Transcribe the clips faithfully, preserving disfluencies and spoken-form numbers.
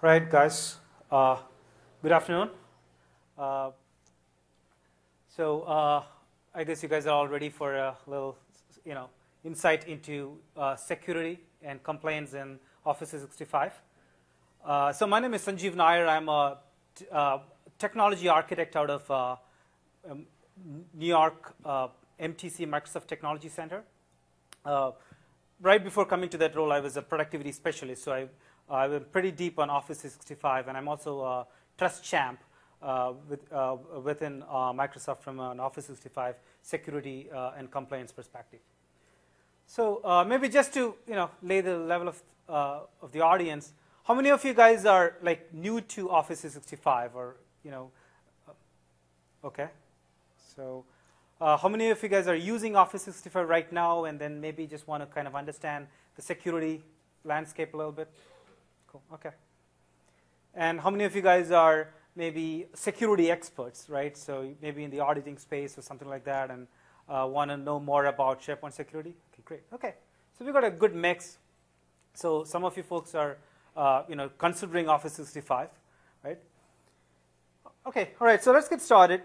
Right, guys. Uh, good afternoon. Uh, so uh, I guess you guys are all ready for a little, you know, insight into uh, security and compliance in Office three sixty-five. Uh, so my name is Sanjeev Nair. I'm a t uh, technology architect out of uh, um, New York uh, M T C Microsoft Technology Center. Uh, right before coming to that role, I was a productivity specialist. So I Uh, I'm pretty deep on Office three sixty-five, and I'm also a trust champ uh, with, uh, within uh, Microsoft from an Office three sixty-five security uh, and compliance perspective. So uh, maybe just to you know lay the level of uh, of the audience, how many of you guys are like new to Office three sixty-five, or you know? Uh, okay, so uh, how many of you guys are using Office three sixty-five right now, and then maybe just want to kind of understand the security landscape a little bit? Okay. And how many of you guys are maybe security experts, right? So maybe in the auditing space or something like that, and uh, want to know more about SharePoint security? Okay, great. Okay, so we've got a good mix. So some of you folks are, uh, you know, considering Office three sixty-five, right? Okay, all right. So let's get started.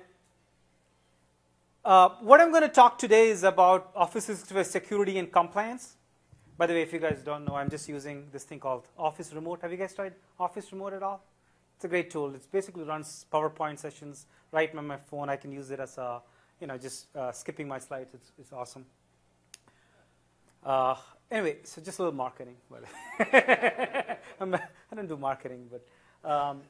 Uh, what I'm going to talk today is about Office three sixty-five security and compliance. By the way, if you guys don't know, I'm just using this thing called Office Remote. Have you guys tried Office Remote at all? It's a great tool. It basically runs PowerPoint sessions right on my phone. I can use it as a, you know, just uh, skipping my slides. It's, it's awesome. Uh, anyway, so just a little marketing. Well, I don't do marketing, but um,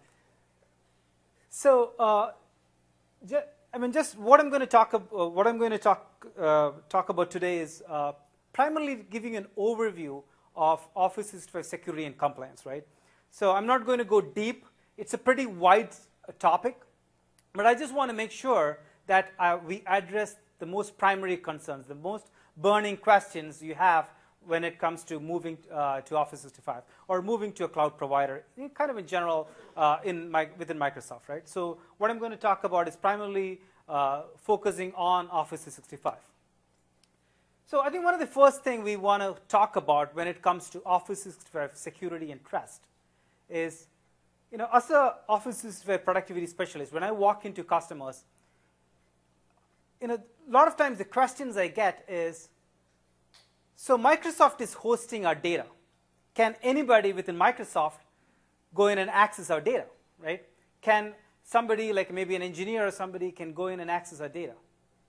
so uh, I mean, just what I'm going to talk about. Uh, what I'm going to talk uh, talk about today is. Uh, primarily giving an overview of Office three sixty-five security and compliance, right? So I'm not going to go deep. It's a pretty wide uh, topic, but I just want to make sure that uh, we address the most primary concerns, the most burning questions you have when it comes to moving uh, to Office three sixty-five or moving to a cloud provider, kind of in general uh, in my, within Microsoft, right? So what I'm going to talk about is primarily uh, focusing on Office three sixty-five. So I think one of the first things we want to talk about when it comes to Office three sixty-five security and trust is, you know, as an Office three sixty-five productivity specialist, when I walk into customers, you know, a lot of times the questions I get is, so Microsoft is hosting our data. Can anybody within Microsoft go in and access our data, right? Can somebody, like maybe an engineer or somebody, can go in and access our data?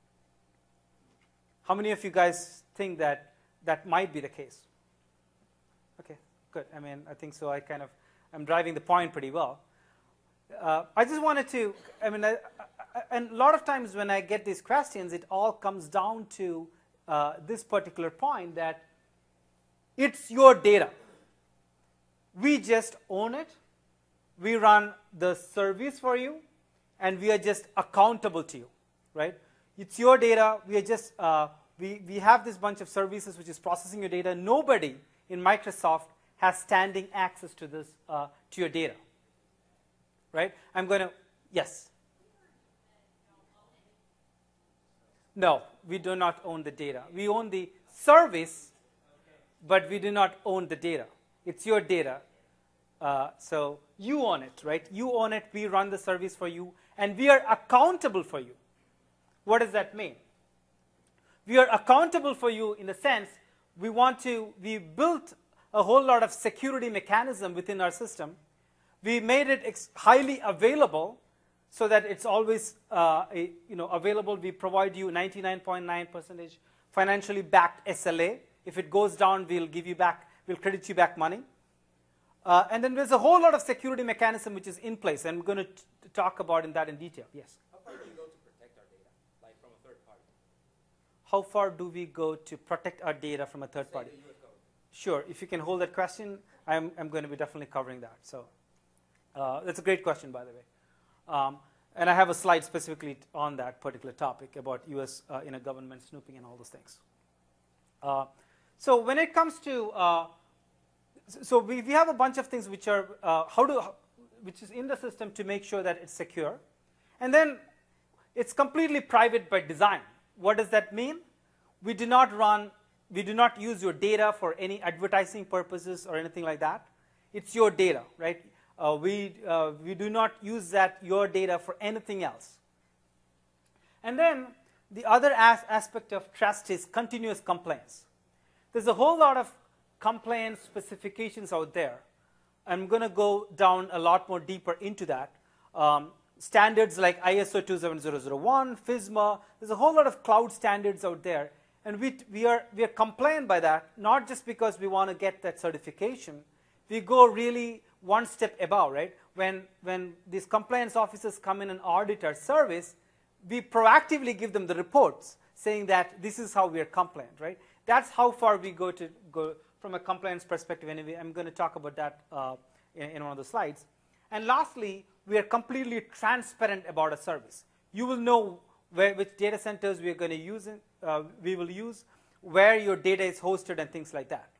How many of you guys think that that might be the case? Okay, good. I mean, I think so. I kind of, I'm driving the point pretty well. Uh, I just wanted to, I mean, I, I, and a lot of times when I get these questions, it all comes down to uh, this particular point that it's your data. We just own it. We run the service for you, and we are just accountable to you, right? It's your data. We are just uh, we we have this bunch of services which is processing your data. Nobody in Microsoft has standing access to this uh, to your data, right? I'm going to yes. No, we do not own the data. We own the service, but we do not own the data. It's your data, uh, so you own it, right? You own it. We run the service for you, and we are accountable for you. What does that mean? We are accountable for you in the sense we want to, we built a whole lot of security mechanism within our system. We made it ex highly available so that it's always uh, a, you know, available. We provide you ninety-nine point nine percent financially backed S L A. If it goes down, we'll give you back, we'll credit you back money. Uh, and then there's a whole lot of security mechanism which is in place, and we're going to talk about in that in detail. Yes? How far do we go to protect our data from a third party? Sure. If you can hold that question, I'm, I'm going to be definitely covering that. So uh, that's a great question, by the way. Um, and I have a slide specifically on that particular topic about U S uh, you know, government snooping and all those things. Uh, so when it comes to, uh, so we, we have a bunch of things which are, uh, how do, which is in the system to make sure that it's secure. And then it's completely private by design. What does that mean? We do not run, we do not use your data for any advertising purposes or anything like that. It's your data, right? Uh, we, uh, we do not use that, your data, for anything else. And then the other as aspect of trust is continuous compliance. There's a whole lot of compliance specifications out there. I'm going to go down a lot more deeper into that. Um, standards like I S O two seven zero zero one, FISMA, there's a whole lot of cloud standards out there. And we, we, are, we are compliant by that, not just because we want to get that certification. We go really one step above, right? When, when these compliance officers come in and audit our service, we proactively give them the reports saying that this is how we are compliant, right? That's how far we go to go from a compliance perspective. Anyway, I'm going to talk about that uh, in, in one of the slides. And lastly, we are completely transparent about a service. You will know where, which data centers we are going to use, in, uh, we will use, where your data is hosted, and things like that.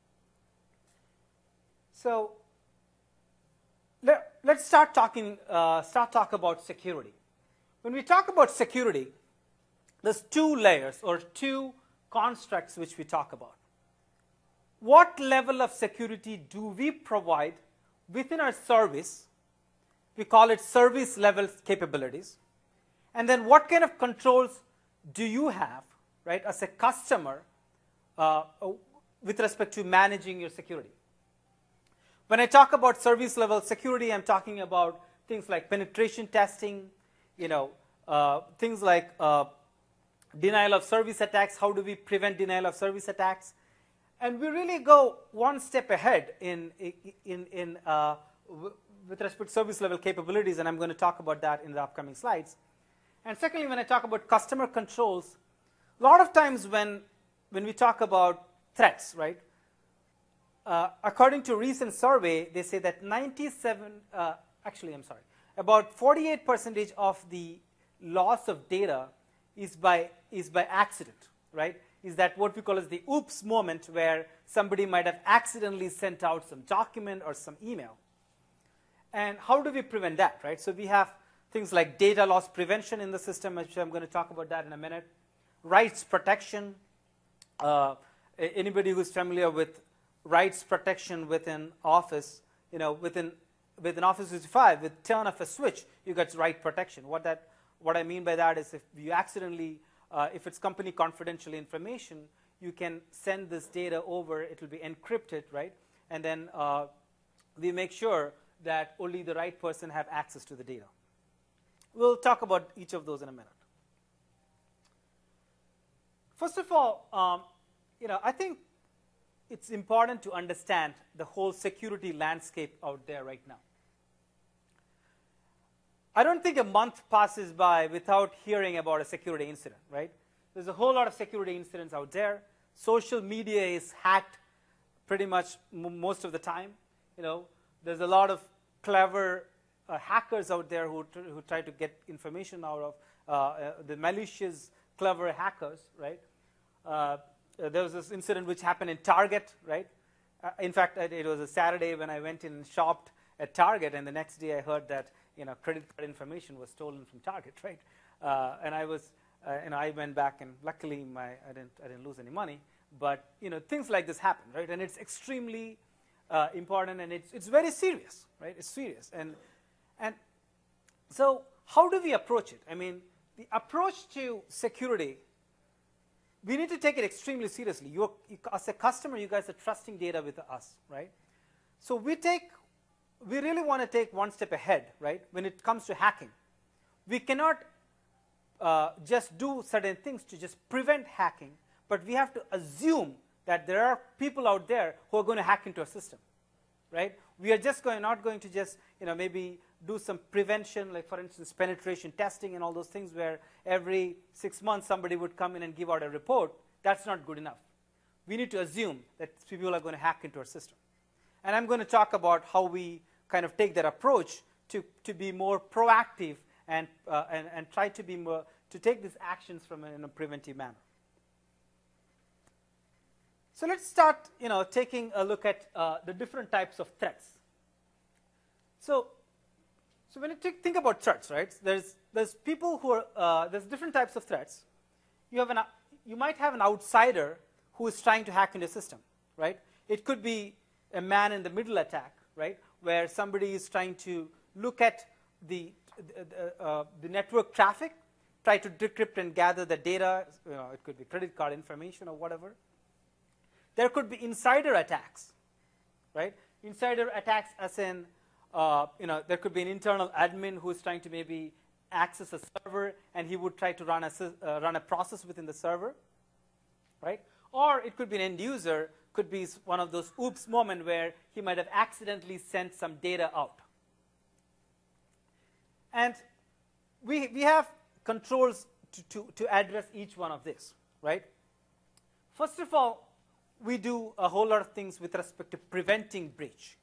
So let, let's start talking, uh, start talk about security. When we talk about security, there's two layers or two constructs which we talk about. What level of security do we provide within our service? We call it service level capabilities. And then what kind of controls do you have, right, as a customer uh, with respect to managing your security? When I talk about service level security, I'm talking about things like penetration testing, you know, uh, things like uh, denial of service attacks. How do we prevent denial of service attacks? And we really go one step ahead in, in, in, uh, with respect to service level capabilities, and I'm going to talk about that in the upcoming slides. And secondly, when I talk about customer controls, a lot of times when, when we talk about threats, right, uh, according to a recent survey, they say that ninety-seven, uh, actually, I'm sorry, about forty-eight percent of the loss of data is by, is by accident, right? Is that what we call as the oops moment, where somebody might have accidentally sent out some document or some email. And how do we prevent that, right? So we have things like data loss prevention in the system, which I'm going to talk about that in a minute. Rights protection. Uh, anybody who's familiar with rights protection within Office, you know, within within Office three sixty-five, with turn of a switch, you get right protection. What that, what I mean by that is if you accidentally, uh, if it's company confidential information, you can send this data over. It will be encrypted, right? And then uh, we make sure that only the right person have access to the data. We'll talk about each of those in a minute. First of all, um, you know, I think it's important to understand the whole security landscape out there right now. I don't think a month passes by without hearing about a security incident, right? There's a whole lot of security incidents out there. Social media is hacked pretty much m most of the time. You know, there's a lot of clever uh, hackers out there who, tr who try to get information out of uh, uh, the malicious, clever hackers, right? Uh, there was this incident which happened in Target, right? Uh, in fact, it, it was a Saturday when I went in and shopped at Target, and the next day I heard that, you know, credit card information was stolen from Target, right? Uh, and I was, uh, and I went back, and luckily my I didn't I didn't lose any money. But you know, things like this happen, right? And it's extremely uh, important, and it's it's very serious, right? It's serious, and and so how do we approach it? I mean, the approach to security, we need to take it extremely seriously. You, as a customer, you guys are trusting data with us, right? So we take, we really want to take one step ahead, right? When it comes to hacking, we cannot uh, just do certain things to just prevent hacking, but we have to assume that there are people out there who are going to hack into a system, right? We are just going, not going to just, you know, maybe do some prevention, like for instance, penetration testing and all those things where every six months somebody would come in and give out a report. That's not good enough. We need to assume that people are going to hack into our system. And I'm going to talk about how we kind of take that approach to, to be more proactive and, uh, and, and try to be more, to take these actions from a, in a preventive manner. So let's start, you know, taking a look at uh, the different types of threats. So, so when you think about threats, right? There's there's people who are uh, there's different types of threats. You have an you might have an outsider who is trying to hack into a system, right? It could be a man in the middle attack, right? where somebody is trying to look at the, the, uh, the network traffic, try to decrypt and gather the data. You know, it could be credit card information or whatever. There could be insider attacks, right? Insider attacks as in, uh, you know, there could be an internal admin who is trying to maybe access a server, and he would try to run a, uh, run a process within the server, right? Or it could be an end user, could be one of those oops moment where he might have accidentally sent some data out. And we, we have controls to, to, to address each one of these, right? First of all, we do a whole lot of things with respect to preventing breach.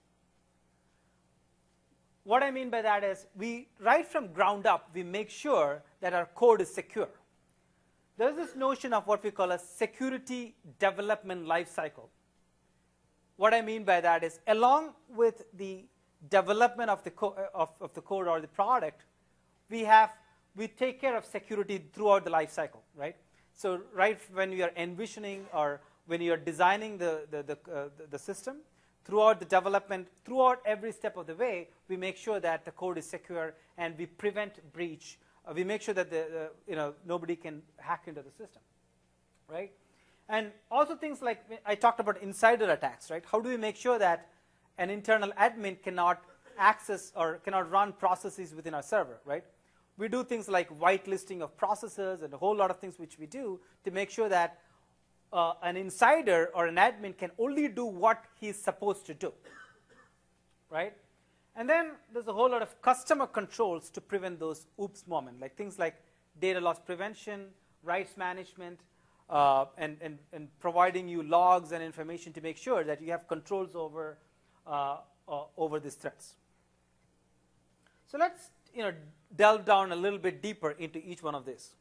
What I mean by that is, we, right from ground up, we make sure that our code is secure. There's this notion of what we call a security development lifecycle. What I mean by that is, along with the development of the, co of, of the code or the product, we have we take care of security throughout the lifecycle, right? So right when you are envisioning or when you are designing the the, the, uh, the the system, throughout the development, throughout every step of the way, we make sure that the code is secure and we prevent breach. Uh, we make sure that the, uh, you know, nobody can hack into the system, right? And also things like, I talked about insider attacks, right? How do we make sure that an internal admin cannot access or cannot run processes within our server, right? We do things like whitelisting of processes and a whole lot of things which we do to make sure that uh, an insider or an admin can only do what he's supposed to do, right? And then there's a whole lot of customer controls to prevent those oops moments, like things like data loss prevention, rights management, uh, and, and, and providing you logs and information to make sure that you have controls over, uh, uh, over these threats. So let's you know, delve down a little bit deeper into each one of these.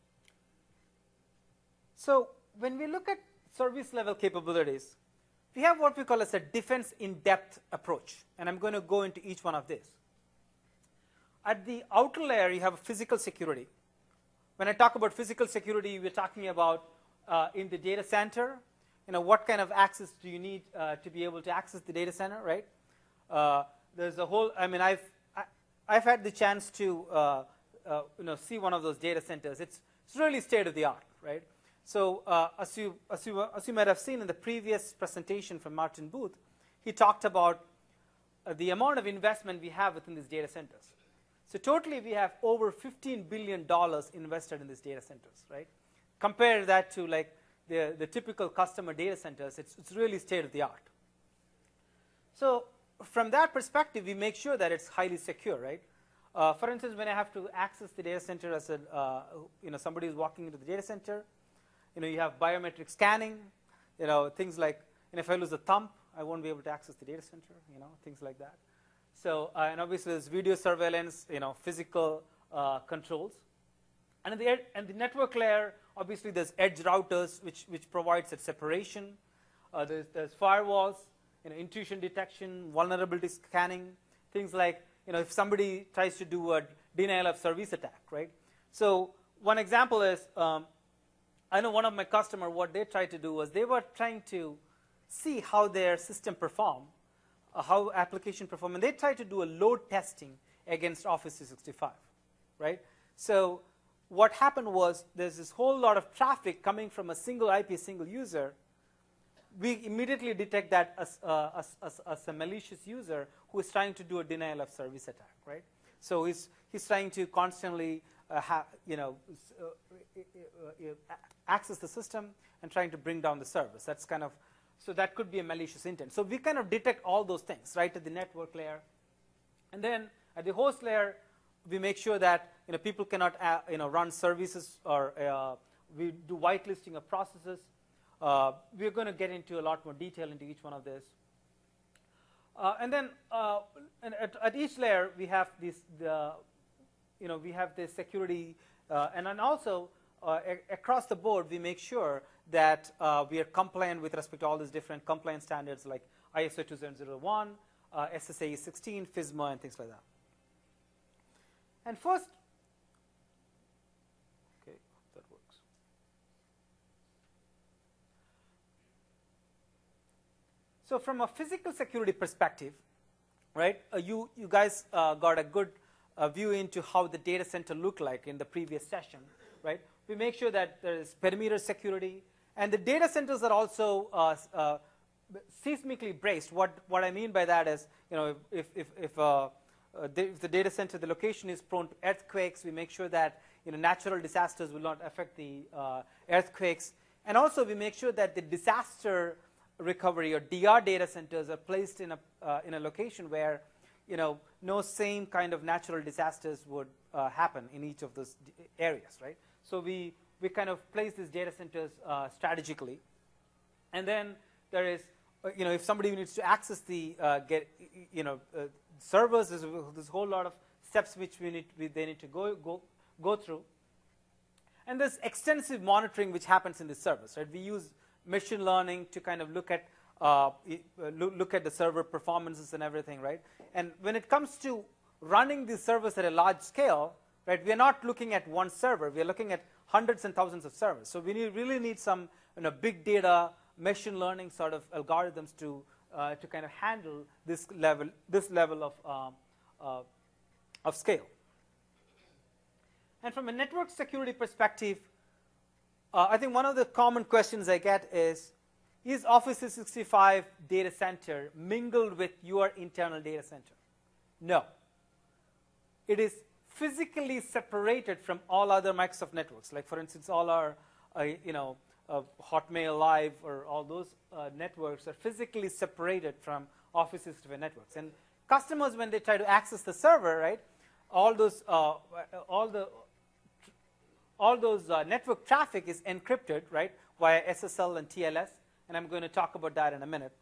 So when we look at service level capabilities, we have what we call as a defense in-depth approach, and I'm going to go into each one of these. At the outer layer, you have physical security. When I talk about physical security, we're talking about uh, in the data center, you know, what kind of access do you need uh, to be able to access the data center, right? Uh, there's a whole, I mean, I've, I, I've had the chance to, uh, uh, you know, see one of those data centers. It's, it's really state of the art, right? So uh, as, you, as, you, as you might have seen in the previous presentation from Martin Booth, he talked about uh, the amount of investment we have within these data centers. So totally we have over fifteen billion dollars invested in these data centers, right? Compare that to like the, the typical customer data centers, it's, it's really state of the art. So from that perspective, we make sure that it's highly secure, right? Uh, for instance, when I have to access the data center as a, uh, you know, somebody is walking into the data center, you know, you have biometric scanning, you know, things like, and if I lose a thumb, I won't be able to access the data center, you know, things like that. So, uh, and obviously there's video surveillance, you know, physical uh, controls. And in the, ed and the network layer, obviously there's edge routers, which, which provides that separation. Uh, there's, there's firewalls, you know, intrusion detection, vulnerability scanning, things like, you know, if somebody tries to do a denial of service attack, right? So one example is, um, I know one of my customers, what they tried to do was they were trying to see how their system performed, uh, how application perform, and they tried to do a load testing against Office three sixty-five, right? So what happened was there's this whole lot of traffic coming from a single I P, single user. We immediately detect that as, uh, as, as, as a malicious user who is trying to do a denial of service attack, right? So he's, he's trying to constantly uh, ha you know, uh, uh, uh, access the system and trying to bring down the service. That's kind of, so that could be a malicious intent. So we kind of detect all those things, right, at the network layer. And then at the host layer, we make sure that, you know, people cannot, uh, you know, run services, or uh, we do whitelisting of processes. Uh, we're going to get into a lot more detail into each one of this. Uh, and then uh, and at, at each layer, we have this, the, you know, we have this security, uh, and then also uh, across the board, we make sure that uh, we are compliant with respect to all these different compliance standards like I S O two seven zero one, uh, S S A E sixteen, FISMA, and things like that. And first, okay, that works. So from a physical security perspective, right? Uh, you, you guys uh, got a good uh, view into how the data center looked like in the previous session, right? We make sure that there is perimeter security, and the data centers are also uh, uh, seismically braced. What, what I mean by that is, you know, if, if, if, uh, uh, the, if the data center, the location is prone to earthquakes, we make sure that, you know, natural disasters will not affect the uh, earthquakes. And also we make sure that the disaster recovery or D R data centers are placed in a, uh, in a location where, you know, no same kind of natural disasters would uh, happen in each of those areas, right? So we, we kind of place these data centers uh, strategically. And then there is, uh, you know, if somebody needs to access the, uh, get, you know, uh, servers, there's a, there's a whole lot of steps which we need, we, they need to go, go, go through. And there's extensive monitoring which happens in the servers, right? We use machine learning to kind of look at, uh, look, look at the server performances and everything, right? And when it comes to running these servers at a large scale, right, we are not looking at one server. We are looking at hundreds and thousands of servers. So we need, really need some, you know, big data, machine learning sort of algorithms to, uh, to kind of handle this level, this level of, um, uh, of scale. And from a network security perspective, uh, I think one of the common questions I get is, is Office three sixty-five data center mingled with your internal data center? No. It is physically separated from all other Microsoft networks. Like, for instance, all our, uh, you know, uh, Hotmail Live or all those uh, networks are physically separated from Office three sixty-five networks. And customers, when they try to access the server, right, all those, uh, all the, all those uh, network traffic is encrypted, right, via S S L and T L S, and I'm going to talk about that in a minute.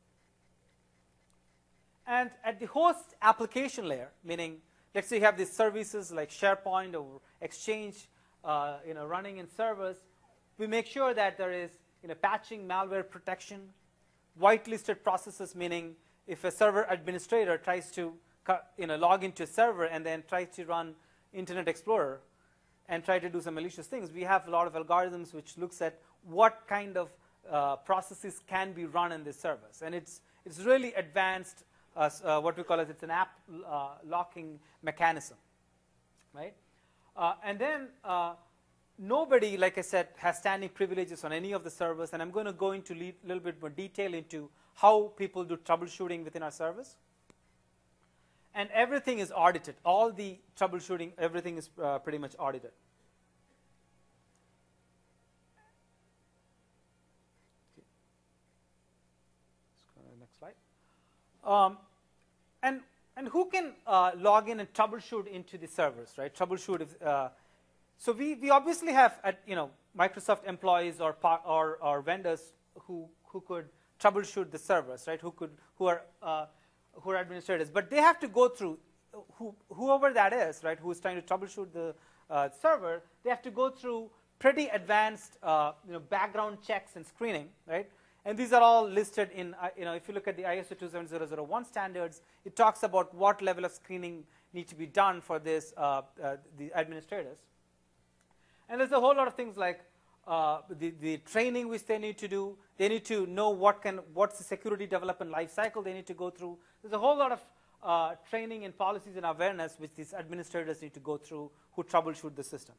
And at the host application layer, meaning, let's say you have these services like SharePoint or Exchange, uh, you know, running in servers, we make sure that there is, you know, patching, malware protection, whitelisted processes, meaning if a server administrator tries to, you know, log into a server and then tries to run Internet Explorer and try to do some malicious things, we have a lot of algorithms which looks at what kind of uh, processes can be run in the servers. And it's, it's really advanced, uh, uh, what we call as it's an app uh, locking mechanism, right? Uh, and then uh, nobody, like I said, has standing privileges on any of the servers, and I'm going to go into a little bit more detail into how people do troubleshooting within our service. And everything is audited. All the troubleshooting, everything is uh, pretty much audited. Okay. Let's go to the next slide. Um, and and who can uh, log in and troubleshoot into the servers, right? Troubleshoot. If, uh, so we we obviously have at, you know, Microsoft employees or or or vendors who who could troubleshoot the servers, right? Who could who are uh, who are administrators, but they have to go through, who, whoever that is, right, who is trying to troubleshoot the uh, server, they have to go through pretty advanced, uh, you know, background checks and screening, right? And these are all listed in, uh, you know, if you look at the I S O two seven zero zero one standards, it talks about what level of screening need to be done for this, uh, uh, the administrators. And there's a whole lot of things like uh, the, the training which they need to do. They need to know what can, what's the security development life cycle they need to go through. There's a whole lot of uh, training and policies and awareness which these administrators need to go through who troubleshoot the system.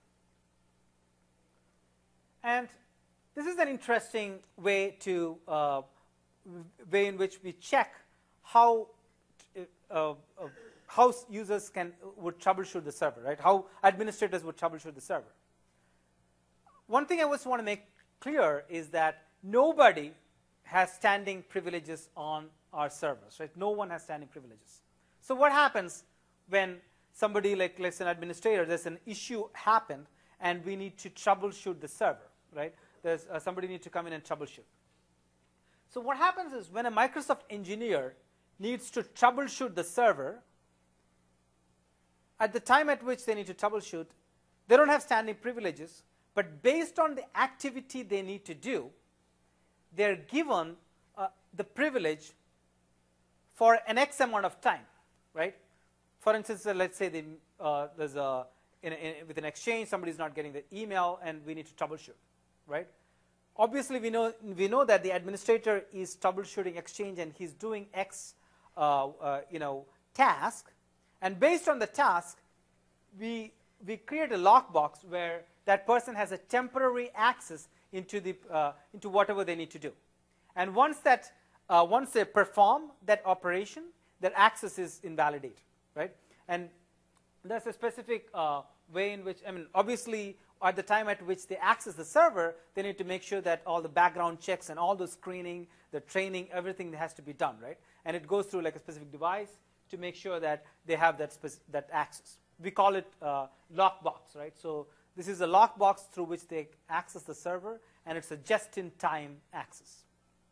And this is an interesting way to, uh, way in which we check how, uh, uh, how users can, would troubleshoot the server, right? How administrators would troubleshoot the server. One thing I just want to make clear is that nobody has standing privileges on our servers, right? No one has standing privileges. So what happens when somebody, like let's say an administrator, there's an issue happened and we need to troubleshoot the server, right? There's uh, somebody needs to come in and troubleshoot. So what happens is when a Microsoft engineer needs to troubleshoot the server, at the time at which they need to troubleshoot, they don't have standing privileges, but based on the activity they need to do, they're given uh, the privilege for an X amount of time, right? For instance, uh, let's say the, uh, there's a, in, in, with an Exchange, somebody's not getting the email and we need to troubleshoot, right? Obviously, we know, we know that the administrator is troubleshooting Exchange and he's doing X uh, uh, you know, task, and based on the task, we we create a lockbox where that person has a temporary access into the uh, into whatever they need to do, and once that uh, once they perform that operation, their access is invalidated, right? And there's a specific uh, way in which, I mean, obviously, at the time at which they access the server, they need to make sure that all the background checks and all the screening, the training, everything has to be done, right? And it goes through like a specific device to make sure that they have that that access. We call it uh, lockbox, right? So this is a lockbox through which they access the server, and it's a just-in-time access.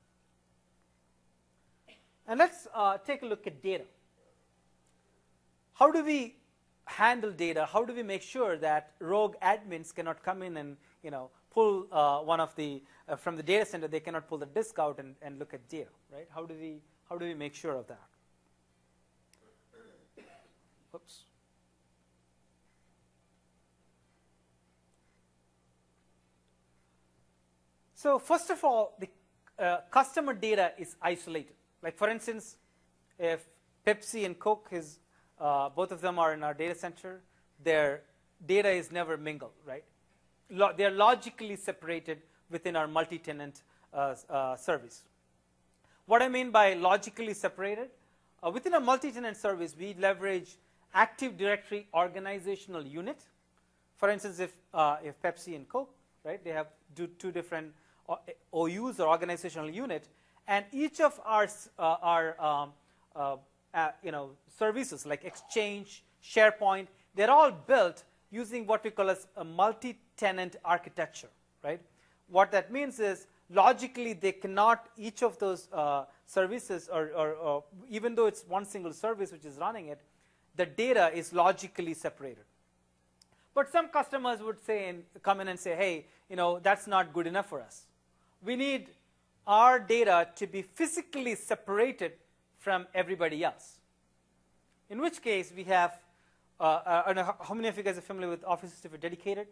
And let's uh, take a look at data. How do we handle data? How do we make sure that rogue admins cannot come in and, you know, pull uh, one of the uh, from the data center? They cannot pull the disk out and, and look at data, right? How do we how do we make sure of that? Oops. So first of all, the uh, customer data is isolated. Like for instance, if Pepsi and Coke is uh, both of them are in our data center, their data is never mingled, right? Lo they are logically separated within our multi-tenant uh, uh, service. What I mean by logically separated, uh, within a multi-tenant service, we leverage Active Directory organizational unit. For instance, if uh, if Pepsi and Coke, right, they have do two different O Us or organizational unit, and each of our uh, our um, uh, uh, you know services like Exchange, SharePoint, they're all built using what we call as a multi-tenant architecture, right? What that means is logically they cannot, each of those uh, services, or, or, or even though it's one single service which is running it, the data is logically separated. But some customers would say and come in and say, hey, you know, that's not good enough for us. We need our data to be physically separated from everybody else. In which case we have, uh, I don't know how many of you guys are familiar with Office three sixty-five Dedicated?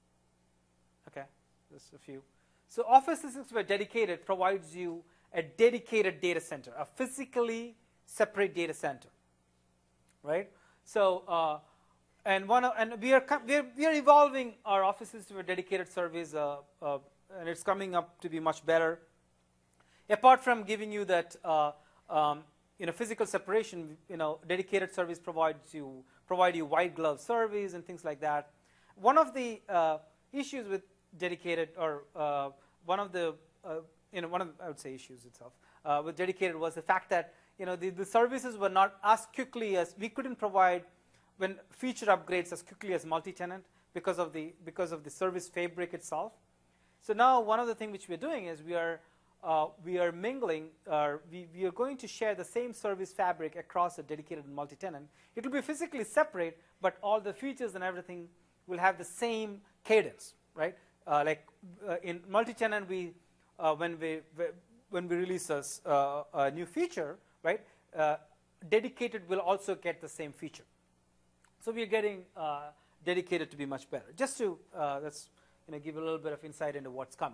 Okay, just a few. So Office three sixty-five Dedicated provides you a dedicated data center, a physically separate data center, right? So, uh, and one of, and we are we are we are evolving our Office three sixty-five Dedicated service, uh, uh, and it's coming up to be much better. Apart from giving you that, uh, um, you know, physical separation, you know, dedicated service provides you provide you white glove service and things like that. One of the uh, issues with dedicated, or uh, one of the, uh, you know, one of the, I would say issues itself uh, with dedicated was the fact that, you know, the, the services were not as quickly as we couldn't provide when feature upgrades as quickly as multi-tenant because of the because of the service fabric itself. So now one of the things which we're doing is we are uh, we are mingling, uh, we, we are going to share the same service fabric across a dedicated and multi-tenant. It will be physically separate, but all the features and everything will have the same cadence, right? Uh, like uh, in multi-tenant, we uh, when we when we release a, uh, a new feature, right? Uh, dedicated will also get the same feature. So we are getting uh, dedicated to be much better. Just to uh, let's you know give a little bit of insight into what's coming.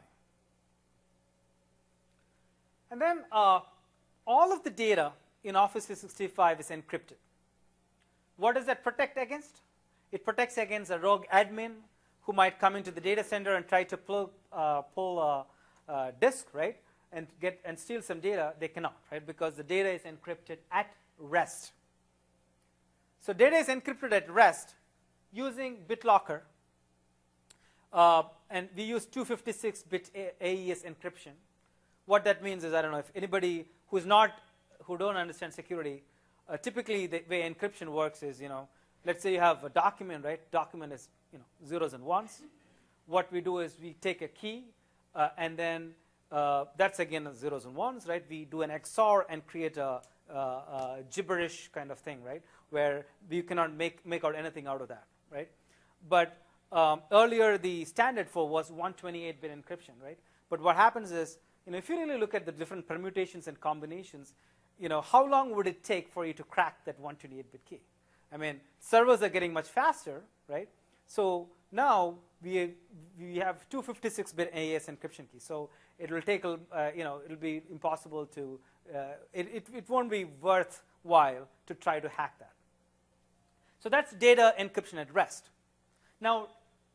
And then uh, all of the data in Office three sixty-five is encrypted. What does that protect against? It protects against a rogue admin who might come into the data center and try to pull uh, pull a, a disk, right, and get and steal some data. They cannot, right, because the data is encrypted at rest. So data is encrypted at rest using BitLocker, uh, and we use two fifty-six bit A E S encryption. What that means is, I don't know if anybody who's not who don't understand security. Uh, typically, the way encryption works is, you know, let's say you have a document, right? Document is, you know, zeros and ones. What we do is we take a key, uh, and then uh, that's again zeros and ones, right? We do an X O R and create a, a, a gibberish kind of thing, right? Where you cannot make make out anything out of that, right? But um, earlier the standard for was one twenty-eight bit encryption, right? But what happens is, you know, if you really look at the different permutations and combinations, you know, how long would it take for you to crack that one twenty-eight bit key? I mean, servers are getting much faster, right? So now we we have two fifty-six bit A E S encryption keys. So it will take, uh, you know, it will be impossible to, uh, it, it it won't be worth while to try to hack that. So that's data encryption at rest. Now,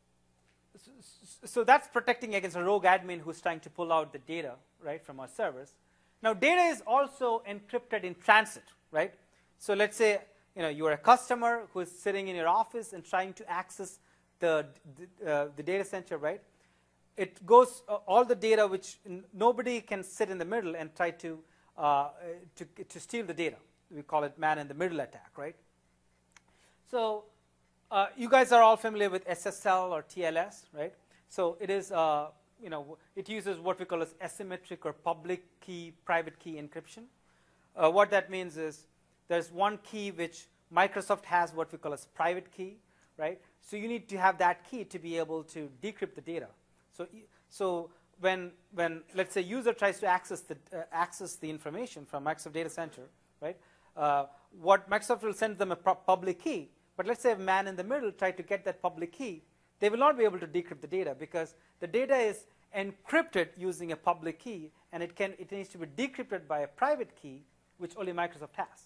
so that's protecting against a rogue admin who's trying to pull out the data, right, from our servers. Now, data is also encrypted in transit, right? So let's say, you know, you're a customer who is sitting in your office and trying to access the, the, uh, the data center, right? It goes, uh, all the data which n nobody can sit in the middle and try to, uh, to, to steal the data. We call it man-in-the-middle attack, right? So uh, you guys are all familiar with S S L or T L S, right? So it is, uh, you know, it uses what we call as asymmetric or public key, private key encryption. Uh, what that means is there's one key which Microsoft has what we call as private key, right? So you need to have that key to be able to decrypt the data. So, so when, when let's say user tries to access the, uh, access the information from Microsoft Data Center, right? Uh, what Microsoft will send them a public key, but let's say a man in the middle tried to get that public key, they will not be able to decrypt the data because the data is encrypted using a public key, and it can it needs to be decrypted by a private key, which only Microsoft has.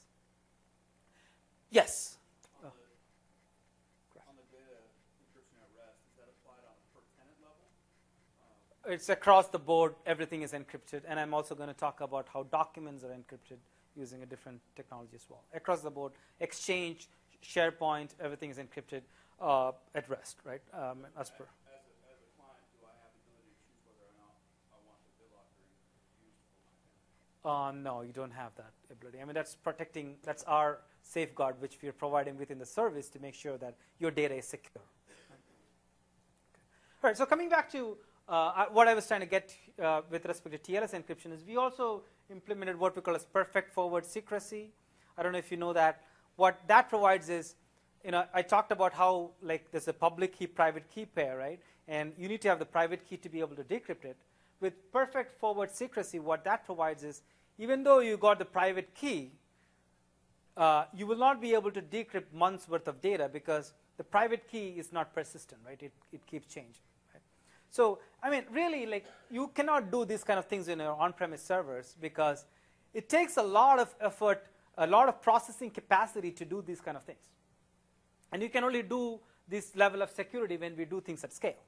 Yes. On the, on the data encryption at rest, is that applied on a per tenant level? Um, it's across the board. Everything is encrypted, and I'm also going to talk about how documents are encrypted using a different technology as well. Across the board, Exchange, SharePoint, everything is encrypted uh, at rest, right? Um, as per. As a, as a client, do I have the ability to choose whether or not I want the BitLocker used for my tenant? Uh, no, you don't have that ability. I mean, that's protecting, that's our safeguard, which we are providing within the service to make sure that your data is secure. Okay. All right, so coming back to uh, what I was trying to get uh, with respect to T L S encryption is we also implemented what we call as perfect forward secrecy. I don't know if you know that. What that provides is, you know, I talked about how like there's a public key, private key pair, right? And you need to have the private key to be able to decrypt it. With perfect forward secrecy, what that provides is, even though you got the private key, uh, you will not be able to decrypt months worth of data because the private key is not persistent, right? It, it keeps changing. Right? So, I mean, really, like, you cannot do these kind of things in your on-premise servers because it takes a lot of effort, a lot of processing capacity to do these kind of things. And you can only do this level of security when we do things at scale.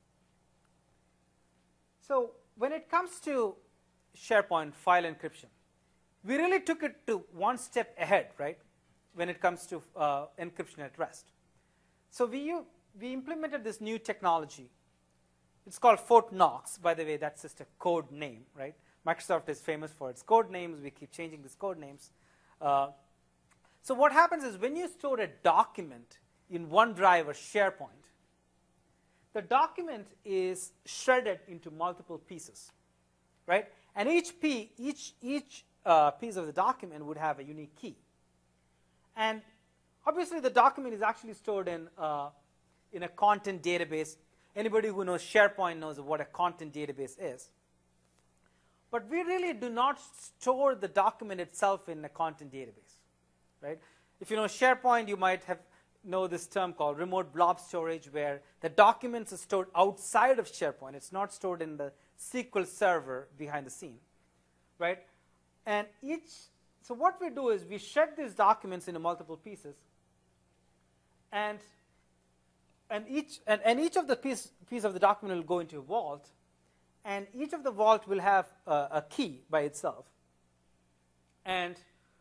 So when it comes to SharePoint file encryption, we really took it to one step ahead, right, when it comes to uh, encryption at rest. So we, we implemented this new technology. It's called Fort Knox. By the way, that's just a code name, right? Microsoft is famous for its code names. We keep changing these code names. Uh, so what happens is when you store a document in OneDrive or SharePoint, the document is shredded into multiple pieces, right? And each, p, each, each uh, piece of the document would have a unique key. And obviously, the document is actually stored in, uh, in a content database. Anybody who knows SharePoint knows what a content database is. But we really do not store the document itself in a content database, right? If you know SharePoint, you might have know this term called remote blob storage, where the documents are stored outside of SharePoint. It's not stored in the S Q L server behind the scene, right? And each, so what we do is we shred these documents into multiple pieces, and and each and, and each of the piece piece of the document will go into a vault, and each of the vault will have a, a key by itself. And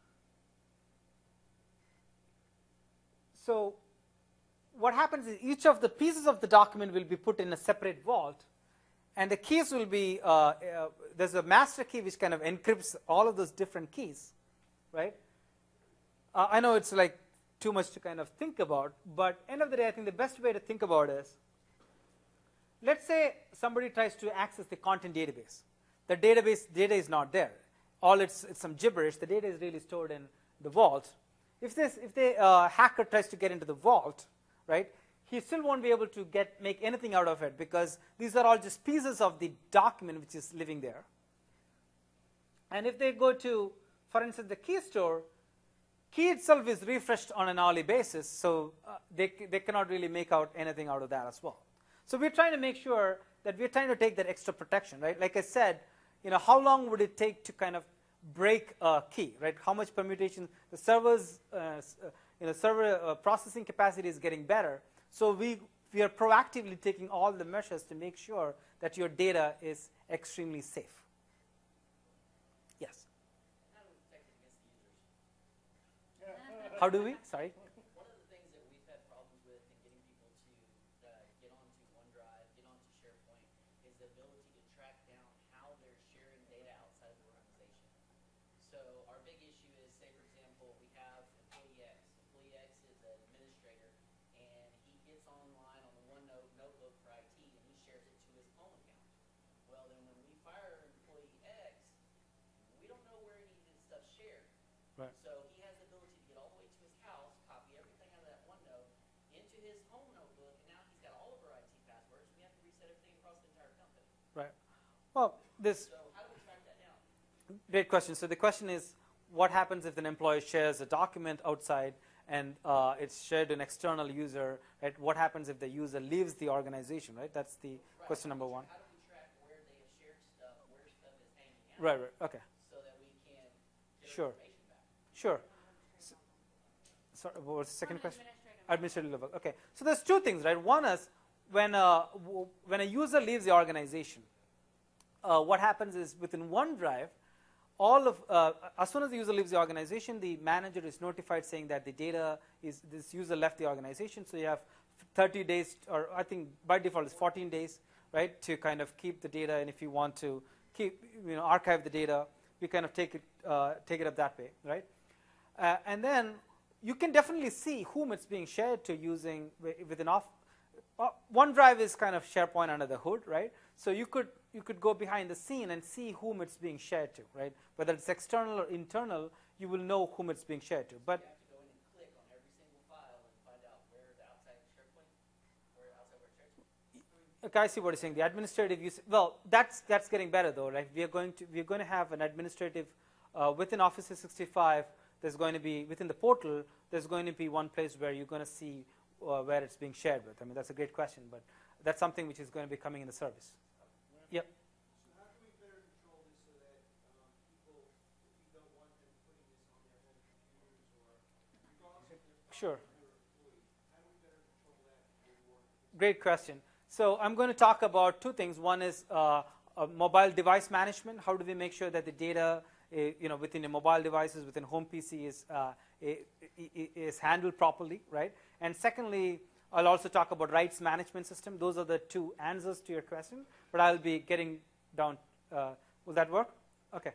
so what happens is each of the pieces of the document will be put in a separate vault, and the keys will be, uh, uh, there's a master key which kind of encrypts all of those different keys, right? Uh, I know it's like too much to kind of think about, but end of the day, I think the best way to think about is, let's say somebody tries to access the content database. The database data is not there. All it's, it's some gibberish. The data is really stored in the vault. If this, if the uh, hacker tries to get into the vault, right, he still won't be able to get make anything out of it because these are all just pieces of the document which is living there. And if they go to, for instance, the key store, key itself is refreshed on an hourly basis, so uh, they, they cannot really make out anything out of that as well. So we're trying to make sure that we're trying to take that extra protection, right? Like I said, you know, how long would it take to kind of break a key, right? How much permutation the server's uh, uh, you know server uh, processing capacity is getting better. So we we are proactively taking all the measures to make sure that your data is extremely safe. Yes. How do we protect it against the users? How do we? Sorry. One of the things that we've had problems with in getting people to uh, get onto OneDrive, get onto SharePoint, is the ability to track down how they're sharing data outside of the organization. So our big issue is, say for example, we have Employee X. Employee X is an administrator, and he gets online on the OneNote notebook for I T, and he shares it to his own account. Well, then when we fire Employee X, we don't know where any of this stuff's shared. Right. So he has the ability to get all the way to his house, copy everything out of that OneNote into his home notebook, and now he's got all of our I T passwords. We have to reset everything across the entire company. Right. Well, this So how do we track that down? great question. So the question is, what happens if an employee shares a document outside and uh, it's shared to an external user? Right. What happens if the user leaves the organization? Right. That's the Right. question number one. How do we track where they have shared stuff, where stuff is hanging out, Right. Right. Okay. so that we can get Sure. information back? Sure. S- Sorry, what was the second question? Administrative level. Okay. So there's two things, right? One is when a, w- when a user leaves the organization, uh, what happens is within OneDrive, all of uh, as soon as the user leaves the organization, the manager is notified saying that the data is this user left the organization. So you have thirty days, or I think by default it's fourteen days, right, to kind of keep the data. And if you want to keep, you know, archive the data, we kind of take it uh, take it up that way, right? Uh, and then you can definitely see whom it's being shared to using wi- with an off. Uh, OneDrive is kind of SharePoint under the hood, right? So you could you could go behind the scene and see whom it's being shared to, right? Whether it's external or internal, you will know whom it's being shared to. But You have to go in and click on every single file and find out where the outside SharePoint, where outside where SharePoint. okay, I see what you're saying. The administrative use. Well, that's that's getting better though, right? We are going to we are going to have an administrative uh, within Office three sixty-five. There's going to be within the portal. There's going to be one place where you're going to see uh, where it's being shared with. I mean, that's a great question, but that's something which is going to be coming in the service. Yep. So how can we better control this so that um, people, if we don't want them putting this on their own computers or regardless of their Sure. their employees, how do we better control that when we want to Great question. So I'm going to talk about two things. One is uh, uh, mobile device management. How do we make sure that the data, uh, you know, within your mobile devices, within home P C is uh, i- i- is handled properly, right? And secondly, I'll also talk about rights management system. Those are the two answers to your question. But I'll be getting down. Uh, will that work? Okay.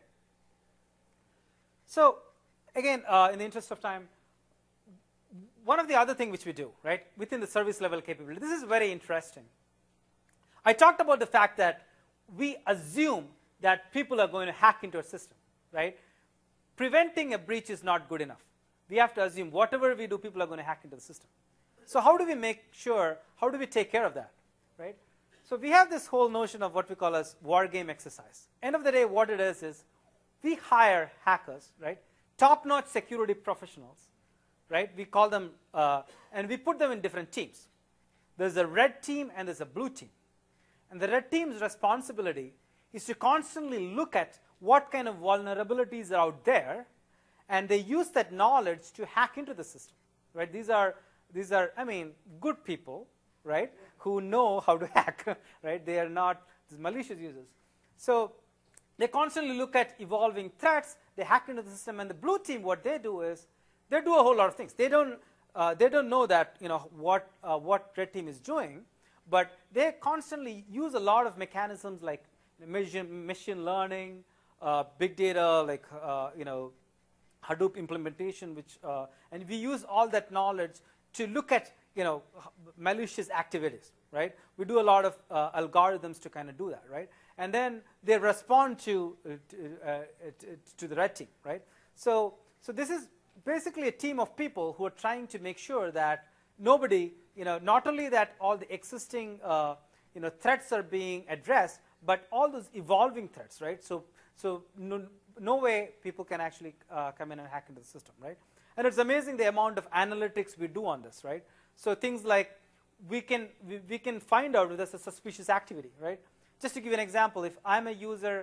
So again, uh, in the interest of time, one of the other thing which we do, right, within the service level capability, this is very interesting. I talked about the fact that we assume that people are going to hack into a system, right? Preventing a breach is not good enough. We have to assume whatever we do, people are going to hack into the system. So how do we make sure, how do we take care of that, right? So we have this whole notion of what we call as war game exercise. End of the day, what it is is we hire hackers, right, top-notch security professionals, right? We call them, uh, and we put them in different teams. There's a red team and there's a blue team. And the red team's responsibility is to constantly look at what kind of vulnerabilities are out there, and they use that knowledge to hack into the system, right? These are, these are, I mean, good people, right, who know how to hack, right? They are not these malicious users. So they constantly look at evolving threats, they hack into the system, and the blue team, what they do is, they do a whole lot of things. They don't, uh, they don't know that, you know, what, uh, what red team is doing, but they constantly use a lot of mechanisms like machine, machine learning, uh, big data, like, uh, you know, Hadoop implementation, which, uh, and we use all that knowledge to look at, you know, malicious activities, right? We do a lot of uh, algorithms to kind of do that, right? And then they respond to, uh, to, uh, to the red team, right? So, so this is basically a team of people who are trying to make sure that nobody, you know, not only that all the existing, uh, you know, threats are being addressed, but all those evolving threats, right? So, so no, no way people can actually uh, come in and hack into the system, right? And it's amazing the amount of analytics we do on this, right? So things like we can we, we can find out if there's a suspicious activity, right? Just to give you an example, if I'm a user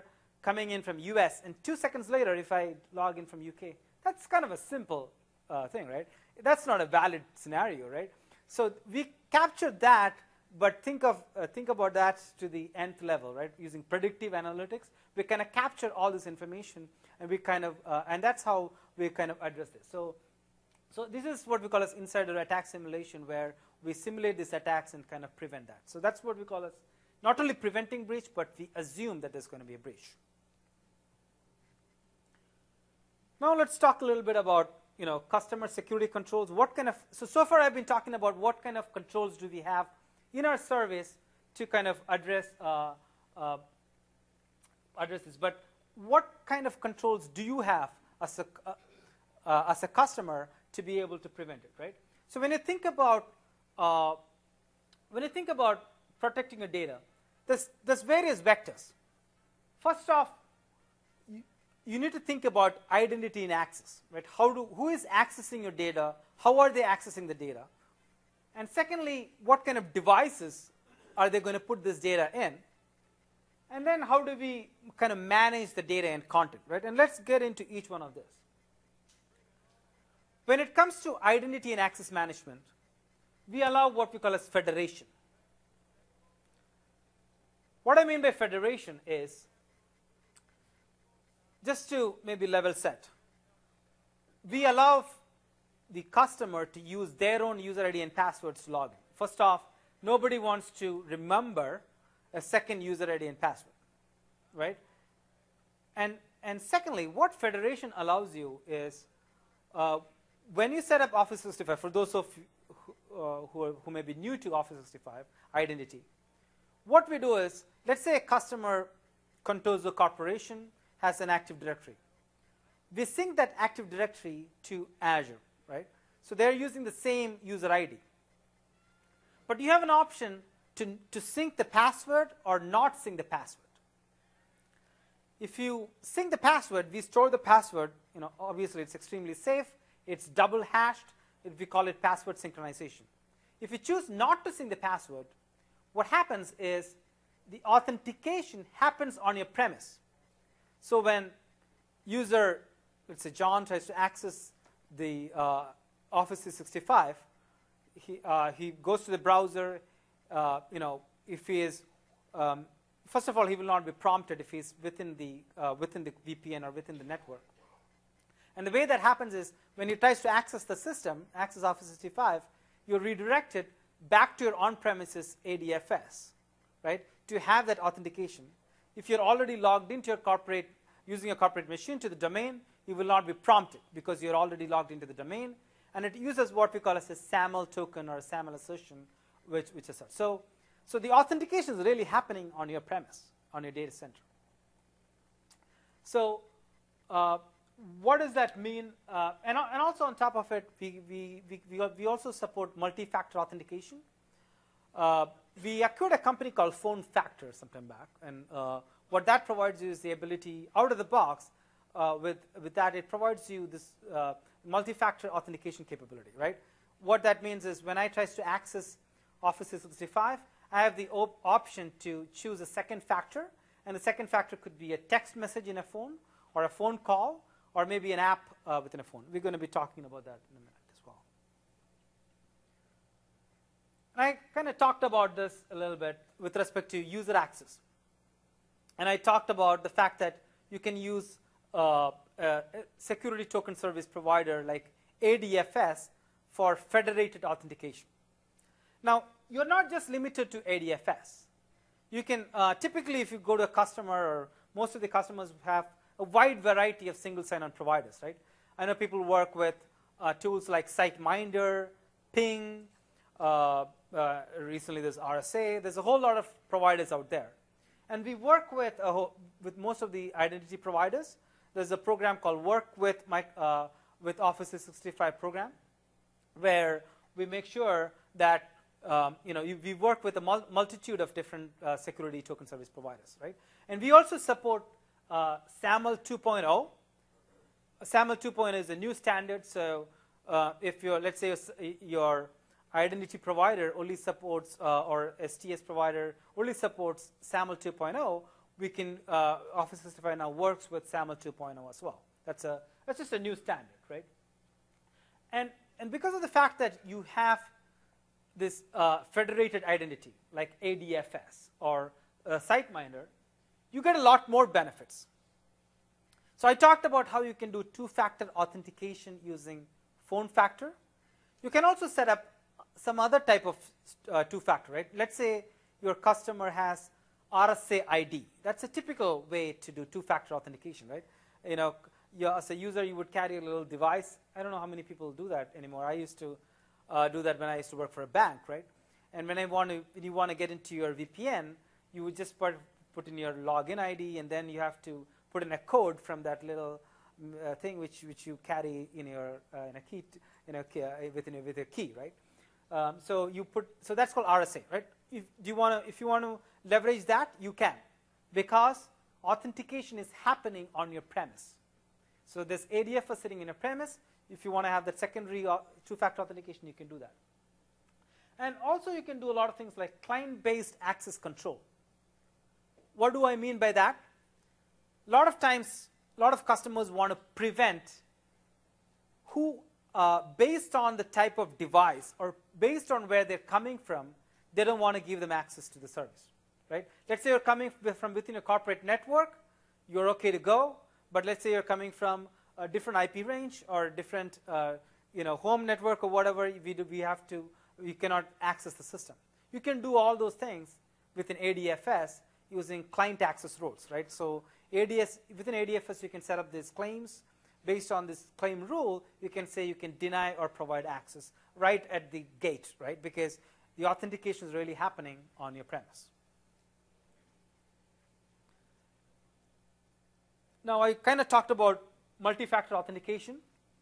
coming in from U S, and two seconds later, if I log in from U K, that's kind of a simple uh, thing, right? That's not a valid scenario, right? So we captured that, but think of uh, think about that to the nth level, right? Using predictive analytics, we kind of capture all this information, and we kind of uh, and that's how we kind of address this. So, so this is what we call as insider attack simulation, where we simulate these attacks and kind of prevent that. So that's what we call as not only preventing breach, but we assume that there's going to be a breach. Now let's talk a little bit about, you know, customer security controls. What kind of so so far I've been talking about what kind of controls do we have in our service to kind of address uh, uh, address this. But what kind of controls do you have as a uh, uh, as a customer to be able to prevent it, right? So when you think about uh, when you think about protecting your data, there's there's various vectors. First off, you, you need to think about identity and access, right? How do who is accessing your data? How are they accessing the data? And secondly, what kind of devices are they going to put this data in? And then how do we kind of manage the data and content, right? And let's get into each one of this. When it comes to identity and access management, we allow what we call as federation. What I mean by federation is, just to maybe level set, we allow the customer to use their own user I D and passwords to log in. First off, nobody wants to remember a second user I D and password, right? And, and secondly, what federation allows you is, uh, when you set up Office sixty-five, for those of you who, uh, who, are, who may be new to Office sixty-five identity, what we do is, let's say a customer, Contoso Corporation, has an Active Directory. We sync that Active Directory to Azure, right? So they're using the same user I D. But you have an option to, to sync the password or not sync the password. If you sync the password, we store the password, you know, obviously it's extremely safe, it's double hashed, we call it password synchronization. If you choose not to sync the password, what happens is the authentication happens on your premise. So when user, let's say John, tries to access the uh, Office three sixty-five, he, uh, he goes to the browser, uh, you know, if he is, um, first of all, he will not be prompted if he's within the, uh, within the V P N or within the network. And the way that happens is, when he tries to access the system, access Office sixty-five, you're redirected back to your on-premises A D F S, right, to have that authentication. If you're already logged into your corporate, using a corporate machine to the domain, you will not be prompted because you're already logged into the domain. And it uses what we call as a SAML token or a SAML assertion, which, which is such. So, so the authentication is really happening on your premise, on your data center. So uh, what does that mean? Uh, and, and also on top of it, we, we, we, we, we also support multi-factor authentication. Uh, we acquired a company called PhoneFactor some time back, and uh, what that provides you is the ability, out of the box, uh, with, with that it provides you this uh, multi-factor authentication capability, right? What that means is, when I try to access Office three sixty-five, I have the op option to choose a second factor, and the second factor could be a text message in a phone, or a phone call, or maybe an app uh, within a phone. We're going to be talking about that in a minute as well. And I kind of talked about this a little bit with respect to user access. And I talked about the fact that you can use uh, a security token service provider like A D F S for federated authentication. Now, you're not just limited to A D F S. You can, uh, typically if you go to a customer, or most of the customers have a wide variety of single sign-on providers, right? I know people work with uh, tools like SiteMinder, Ping, uh, uh, recently there's R S A. There's a whole lot of providers out there. And we work with, a whole, with most of the identity providers. There's a program called Work with, my, uh, with Office three sixty-five program, where we make sure that um, you know, you, we work with a mul multitude of different uh, security token service providers, right? And we also support uh, SAML two point oh. SAML two point oh is a new standard, so uh, if you're, let's say your, your identity provider only supports, uh, or S T S provider only supports SAML two point oh, we can uh, Office three sixty-five now works with SAML two point oh as well. That's a that's just a new standard, right? And and because of the fact that you have this uh, federated identity like A D F S or uh, SiteMinder, you get a lot more benefits. So I talked about how you can do two-factor authentication using phone factor. You can also set up some other type of uh, two-factor, right? Let's say your customer has R S A I D. That's a typical way to do two-factor authentication, right? You know, you, as a user, you would carry a little device. I don't know how many people do that anymore. I used to uh, do that when I used to work for a bank, right? And when I want to, when you want to get into your V P N, you would just put, put in your login I D, and then you have to put in a code from that little uh, thing which which you carry in your uh, in a key, t in a key, uh, within a, with a key, right? Um, so you put so that's called R S A, right? If, do you want to if you want to leverage that, you can, because authentication is happening on your premise. So this A D F is sitting in a premise. If you want to have that secondary two-factor authentication, you can do that. And also you can do a lot of things like client-based access control. What do I mean by that? A lot of times, a lot of customers want to prevent who, uh, based on the type of device or based on where they're coming from, they don't want to give them access to the service, right? Let's say you're coming from within a corporate network, you're okay to go. But let's say you're coming from a different I P range or a different, uh, you know, home network or whatever. We do, we have to, we cannot access the system. You can do all those things within A D F S using client access rules, right? So A D S within A D F S, you can set up these claims. Based on this claim rule, you can say you can deny or provide access right at the gate, right? Because the authentication is really happening on your premise. Now, I kind of talked about multi-factor authentication.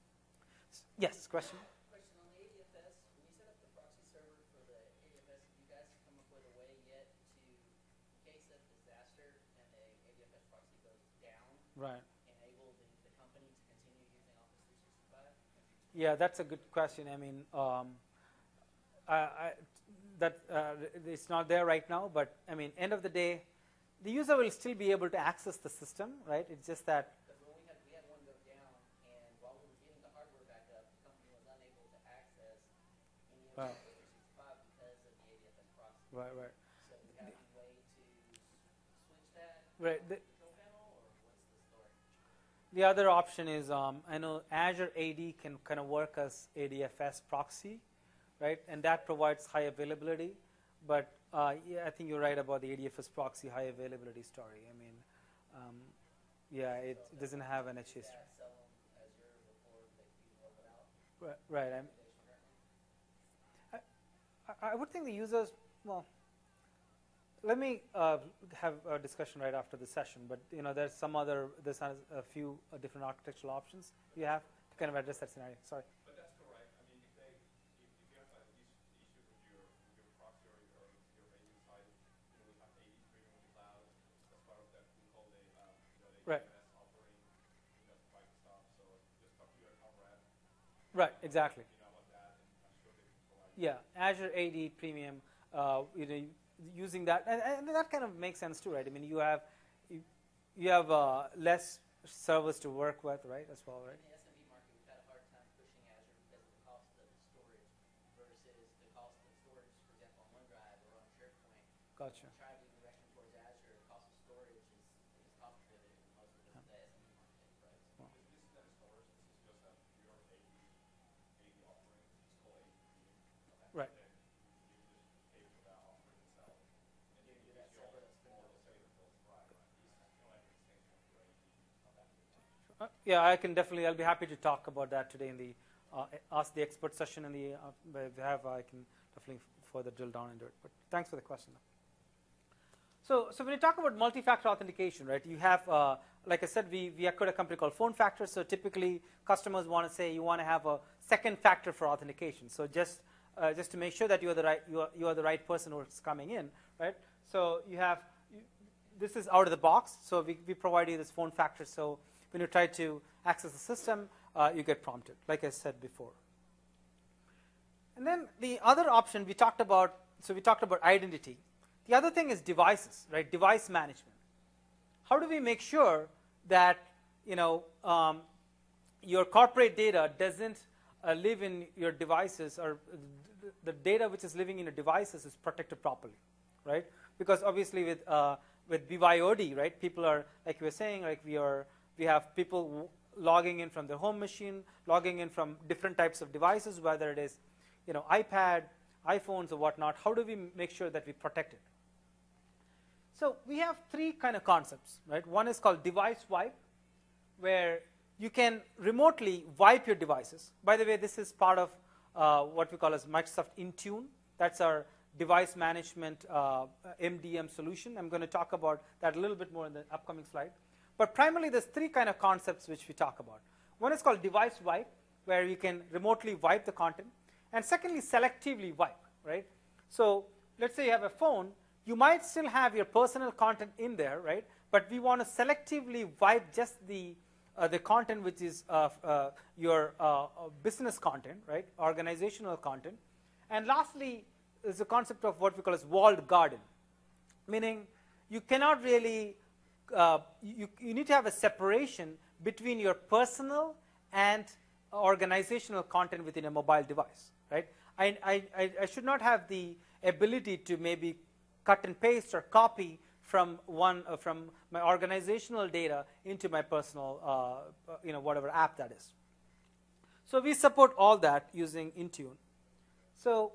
Yes, question? Question on the A D F S. When you set up the proxy server for the A D F S, have you guys come up with a way yet to, in case of disaster and the A D F S proxy goes down, Right. enable the, the company to continue using Office three sixty-five? Yeah, that's a good question. I mean, um, I, I, that uh, it's not there right now, but I mean, end of the day, the user will still be able to access the system, right? It's just that. Because when we had we had one go down, and while we were getting the hardware back up, the company was unable to access any of Wow. Office three sixty-five because of the A D F S proxy. Right, right. So do we have any way to switch that Right. The, control panel, or what's the story? the other option is, um, I know Azure A D can kind of work as A D F S proxy, right? And that provides high availability. But uh, yeah, I think you're right about the A D F S proxy high availability story. I mean, um, yeah, it So doesn't have an H that history. sell them Azure before they can roll it out. Right, right. I'm, Recommendation currently? I, I would think the users, well, let me uh, have a discussion right after the session. But you know, there's some other, there's a a few uh, different architectural options you have to kind of address that scenario. Sorry. But that's correct. I mean, if they, if, if you have like this issue with your with your proxy or your, your A D side, you know, we have A D streaming with the cloud. That's part of that we call the uh, you know, the Right. A D M S offering. You know, provide stuff. So just talk to your account rep. Right. Exactly. You know about that, and I'm sure they can provide. Yeah, Azure A D Premium, uh, you know, using that, and, and that kind of makes sense too, right? I mean, you have you, you have uh, less servers to work with, right, as well, right? In the S M B market, we've had a hard time pushing Azure because of the cost of the storage versus the cost of storage, for example, on OneDrive or on SharePoint. Gotcha. When we try to move direction towards Azure, the cost of storage is, is cost prohibitive in most of the, the S M B market enterprise. This, this is not a storage. This is just a pure A D A D offering. It's called A D Premium. Right. And you, you just pay for that offering itself. And You then do you that use your separate as small well. separate bills. Right. Right. It's kind of like an extension of your A D. Uh, yeah, I can definitely. I'll be happy to talk about that today in the uh, Ask the Expert session. In the uh, if we have, I can definitely further drill down into it. But thanks for the question. So, so when you talk about multi-factor authentication, right? You have, uh, like I said, we we acquired a company called Phone Factor. So typically, customers want to say you want to have a second factor for authentication. So just uh, just to make sure that you are the right you are, you are the right person who's coming in, right? So you have you, this is out of the box. So we we provide you this Phone Factor. So when you try to access the system, uh, you get prompted, like I said before. And then the other option we talked about, so we talked about identity. The other thing is devices, right? Device management. how do we make sure that you know um, your corporate data doesn't uh, live in your devices, or th the data which is living in your devices is protected properly, right? Because obviously with uh, with B Y O D, right, people are, like you were saying, like we are we have people w logging in from their home machine, logging in from different types of devices, whether it is you know iPad, iPhones, or whatnot. How do we make sure that we protect it? So we have three kind of concepts, right? One is called device wipe, where you can remotely wipe your devices. By the way, this is part of uh, what we call as Microsoft Intune. That's our device management uh, M D M solution. I'm going to talk about that a little bit more in the upcoming slide. But primarily, there's three kind of concepts which we talk about. One is called device wipe, where you can remotely wipe the content. And secondly, selectively wipe, right? So let's say you have a phone. You might still have your personal content in there, right? But we want to selectively wipe just the uh, the content which is uh, uh, your uh, business content, right? Organizational content. And lastly is the concept of what we call as walled garden, meaning you cannot really uh, you, you need to have a separation between your personal and organizational content within a mobile device, right? I, I, I should not have the ability to maybe cut and paste or copy from one uh, from my organizational data into my personal, uh, you know, whatever app that is. So we support all that using Intune. So,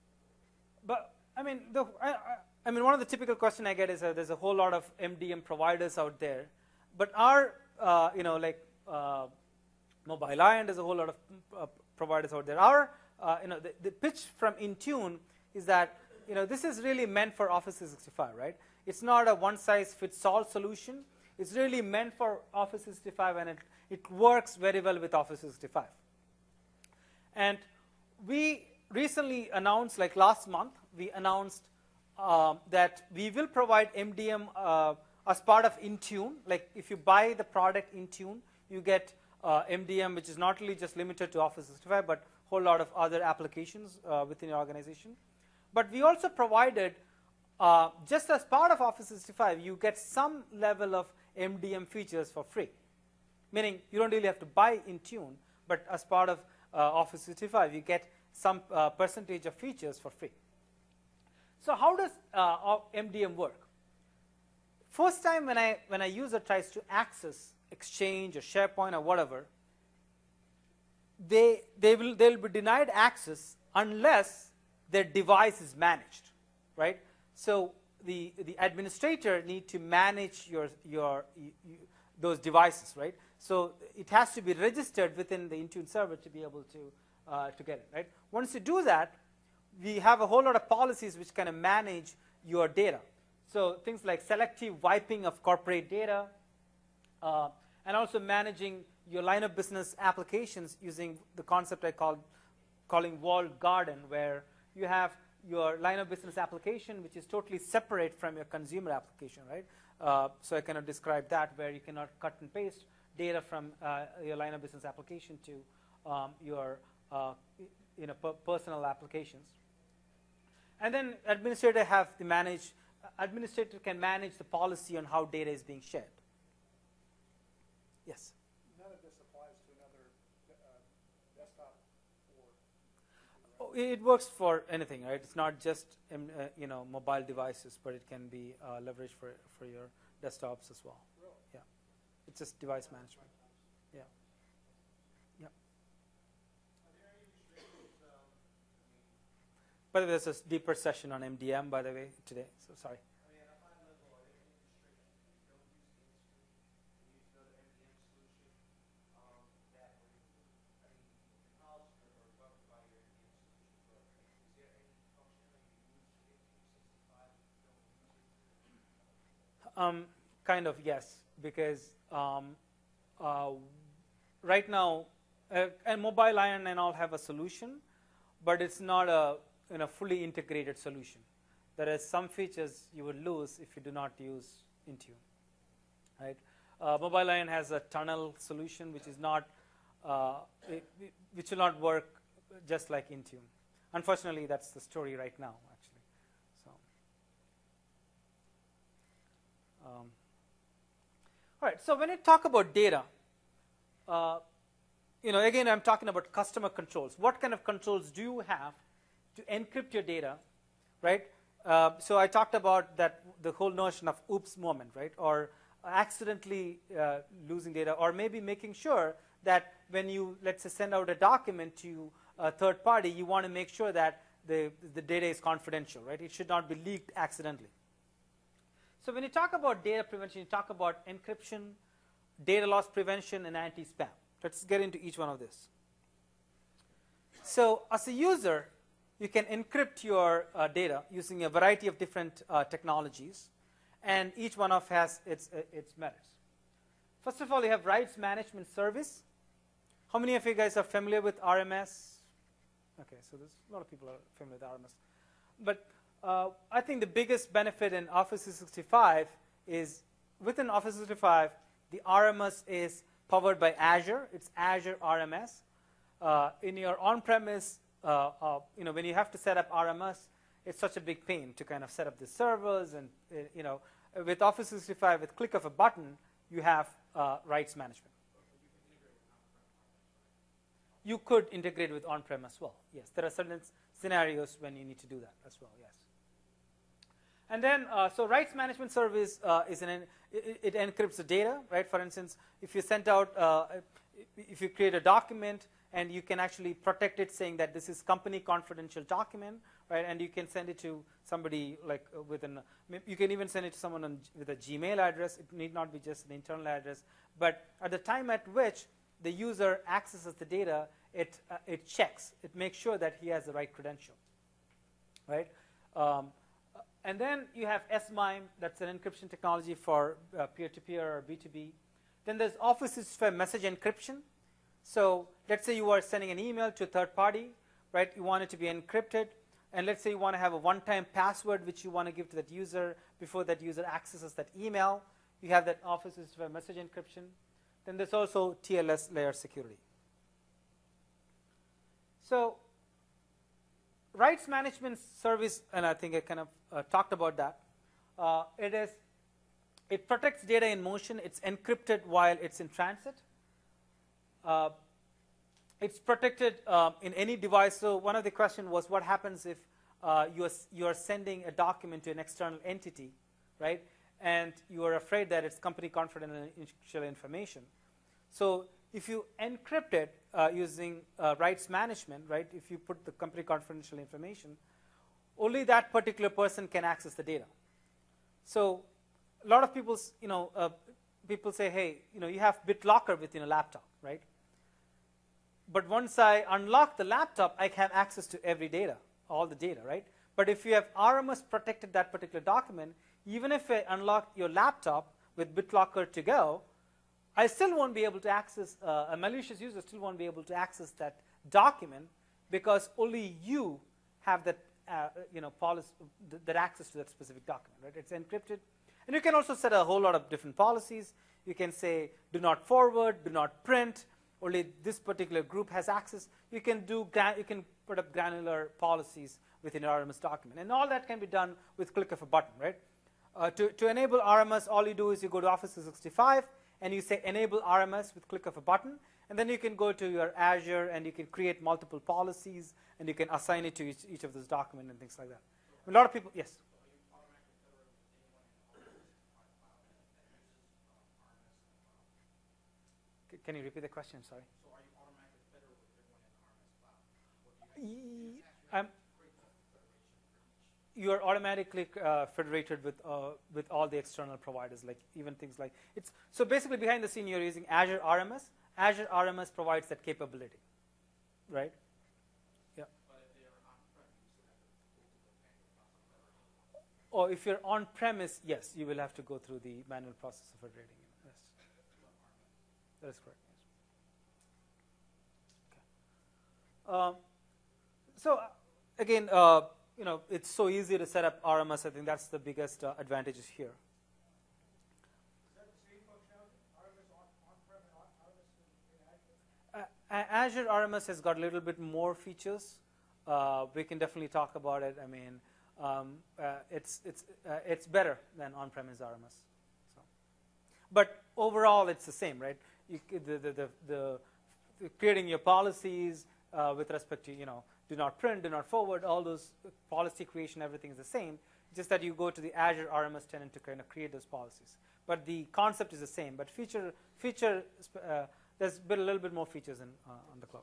but I mean, the I, I, I mean, one of the typical question I get is uh, there's a whole lot of M D M providers out there, but our, uh, you know, like uh, Mobile Iron, there's a whole lot of uh, providers out there. Our, uh, you know, the, the pitch from Intune is that you know, this is really meant for Office three sixty-five, right? It's not a one-size-fits-all solution. It's really meant for Office three sixty-five, and it, it works very well with Office three sixty-five. And we recently announced, like last month, we announced um, that we will provide M D M uh, as part of Intune. Like if you buy the product Intune, you get uh, M D M, which is not really just limited to Office three sixty-five, but a whole lot of other applications uh, within your organization. But we also provided, uh, just as part of Office three sixty-five, you get some level of M D M features for free. Meaning you don't really have to buy Intune, but as part of uh, Office three sixty-five, you get some uh, percentage of features for free. So how does uh, M D M work? First time when, I, when a user tries to access Exchange or SharePoint or whatever, they, they will they'll be denied access unless their device is managed, right? So the the administrator need to manage your your you, you, those devices, right? So it has to be registered within the Intune server to be able to uh, to get it, right? Once you do that, we have a whole lot of policies which kind of manage your data. So things like selective wiping of corporate data, uh, and also managing your line of business applications using the concept I call calling walled garden, where you have your line of business application, which is totally separate from your consumer application, right? Uh, so I cannot describe that, where you cannot cut and paste data from uh, your line of business application to um, your uh, you know, per personal applications. And then administrator have the manage, administrator can manage the policy on how data is being shared. Yes? None of this applies to another uh, desktop or... Oh, it works for anything, right? It's not just um, uh, you know, mobile devices, but it can be uh, leveraged for, for your desktops as well. Really? Yeah. It's just device management. Yeah. Yeah. Are there any restrictions, um, I mean, By the way, there's a deeper session on M D M, by the way, today. So sorry. I mean, at a high level, are there any restrictions if you don't use the industry and use another M D M solution, um, that, are, I mean, acknowledged or or governed by your M D M solution, but is there any functionality you use in three sixty-five that you don't use it? Um, kind of, yes, because um, uh, right now, uh, and Mobile Iron and all have a solution, but it's not a you know, fully integrated solution. There are some features you will lose if you do not use Intune, right? Uh, Mobile Iron has a tunnel solution, which is not, uh, it, which will not work just like Intune. Unfortunately, that's the story right now, actually. So, um, All right, so when I talk about data, uh, you know, again, I'm talking about customer controls. What kind of controls do you have to encrypt your data, right? Uh, so I talked about that, the whole notion of oops moment, right? Or accidentally uh, losing data, or maybe making sure that when you, let's say, send out a document to a third party, you want to make sure that the, the data is confidential, right? It should not be leaked accidentally. So when you talk about data prevention, you talk about encryption, data loss prevention, and anti-spam. Let's get into each one of this. So as a user, you can encrypt your uh, data using a variety of different uh, technologies, and each one of has its, uh, its merits. First of all, you have rights management service. How many of you guys are familiar with R M S? Okay, so there's a lot of people are familiar with R M S. But uh, I think the biggest benefit in Office three sixty-five is within Office three sixty-five, the R M S is powered by Azure. It's Azure R M S. Uh, in your on-premise, uh, uh, you know, when you have to set up R M S, it's such a big pain to kind of set up the servers, and uh, you know, with Office three sixty-five, with click of a button, you have uh, rights management. You could integrate with on-prem as well. Yes, there are certain scenarios when you need to do that as well. Yes. And then, uh, so rights management service uh, is an it, it encrypts the data, right? For instance, if you sent out, uh, if you create a document and you can actually protect it, saying that this is company confidential document, right? And you can send it to somebody like uh, with an, you can even send it to someone on, with a Gmail address. It need not be just an internal address, but at the time at which the user accesses the data, it uh, it checks, it makes sure that he has the right credential, right? Um, And then you have S MIME, that's an encryption technology for uh, peer-to-peer or B two B. Then there's Office three sixty-five message encryption. So let's say you are sending an email to a third party, right? You want it to be encrypted. And let's say you want to have a one-time password which you want to give to that user before that user accesses that email. You have that Office three sixty-five message encryption. Then there's also T L S layer security. So rights management service, and I think I kind of uh, talked about that. Uh, it is, it protects data in motion. It's encrypted while it's in transit. Uh, it's protected uh, in any device. So one of the questions was, what happens if uh, you are you are sending a document to an external entity, right? And you are afraid that it's company confidential information. So if you encrypt it uh, using uh, rights management, right, if you put the company confidential information, only that particular person can access the data. So a lot of people, you know, uh, people say, hey, you know, you have BitLocker within a laptop, right? But once I unlock the laptop, I have access to every data, all the data, right? But if you have R M S protected that particular document, even if I unlock your laptop with BitLocker to go, I still won't be able to access, uh, a malicious user still won't be able to access that document because only you have that, uh, you know, policy, th that access to that specific document, right? It's encrypted. And you can also set a whole lot of different policies. You can say, do not forward, do not print, only this particular group has access. You can do, you can put up granular policies within your R M S document. And all that can be done with click of a button, right? Uh, to, to enable R M S, all you do is you go to Office three sixty-five, and you say enable R M S with click of a button, and then you can go to your Azure and you can create multiple policies and you can assign it to each, each of those documents and things like that. A lot of people, yes? Can you repeat the question? Sorry. So are you automatically federal with everyone in the R M S cloud? Or do you have to Um, you are automatically uh, federated with uh, with all the external providers, like even things like it's so basically behind the scene you're using Azure R M S. Azure R M S provides that capability, right? Yeah. But if they're on-prem, you still have to go through the manual process of federating. Or if you're on premise, yes, you will have to go through the manual process of federating. Yes, that is correct. Yes. Okay. Um, so uh, again. Uh, You know, it's so easy to set up R M S. I think that's the biggest uh, advantages here. Is that the same functionality? R M S on, on-prem and on, R M S in, in Azure? Uh, Azure R M S has got a little bit more features. Uh, we can definitely talk about it. I mean, um, uh, it's it's uh, it's better than on-premise R M S. So, But overall, it's the same, right? You, the, the, the, the, the creating your policies uh, with respect to, you know, do not print, do not forward, all those policy creation, everything is the same. Just that you go to the Azure R M S tenant to kind of create those policies. But the concept is the same. But feature, feature uh, there's been a little bit more features in, uh, on the cloud.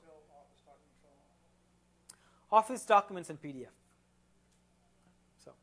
Office documents and P D F. So,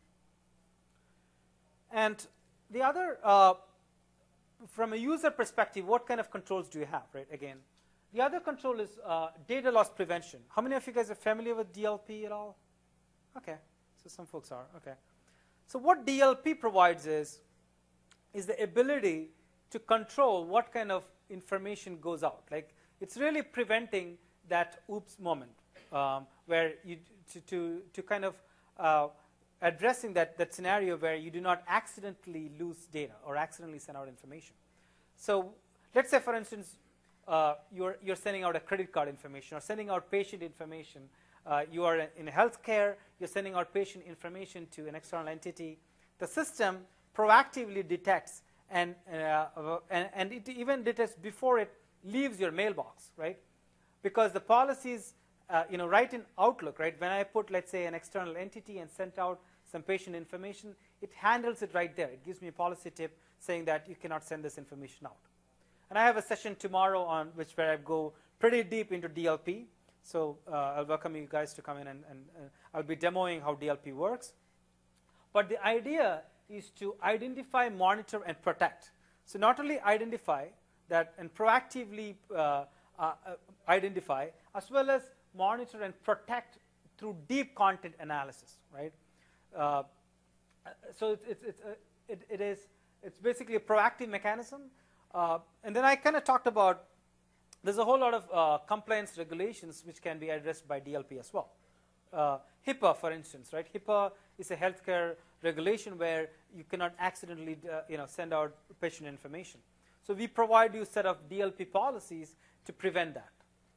and the other, uh, from a user perspective, what kind of controls do you have, right? Again, the other control is uh, data loss prevention. How many of you guys are familiar with D L P at all? Okay, so some folks are. Okay, so what D L P provides is is the ability to control what kind of information goes out. Like, it's really preventing that oops moment. Um, where you to, to, to kind of uh, addressing that, that scenario where you do not accidentally lose data or accidentally send out information. So let's say, for instance, uh, you're, you're sending out a credit card information or sending out patient information. Uh, you are in healthcare, you're sending out patient information to an external entity. The system proactively detects and, uh, and, and it even detects before it leaves your mailbox, right? Because the policies Uh, you know, right in Outlook, right, when I put, let's say, an external entity and sent out some patient information, it handles it right there. It gives me a policy tip saying that you cannot send this information out. And I have a session tomorrow on which where I go pretty deep into D L P. So uh, I'll welcome you guys to come in, and, and uh, I'll be demoing how D L P works. But the idea is to identify, monitor, and protect. So not only identify that and proactively uh, uh, uh, identify, as well as monitor and protect through deep content analysis, right? Uh, so it's, it's, it's, uh, it, it is it's basically a proactive mechanism. Uh, and then I kind of talked about there's a whole lot of uh, compliance regulations which can be addressed by D L P as well. Uh, HIPAA, for instance, right? HIPAA is a healthcare regulation where you cannot accidentally, uh, you know, send out patient information. So we provide you a set of D L P policies to prevent that.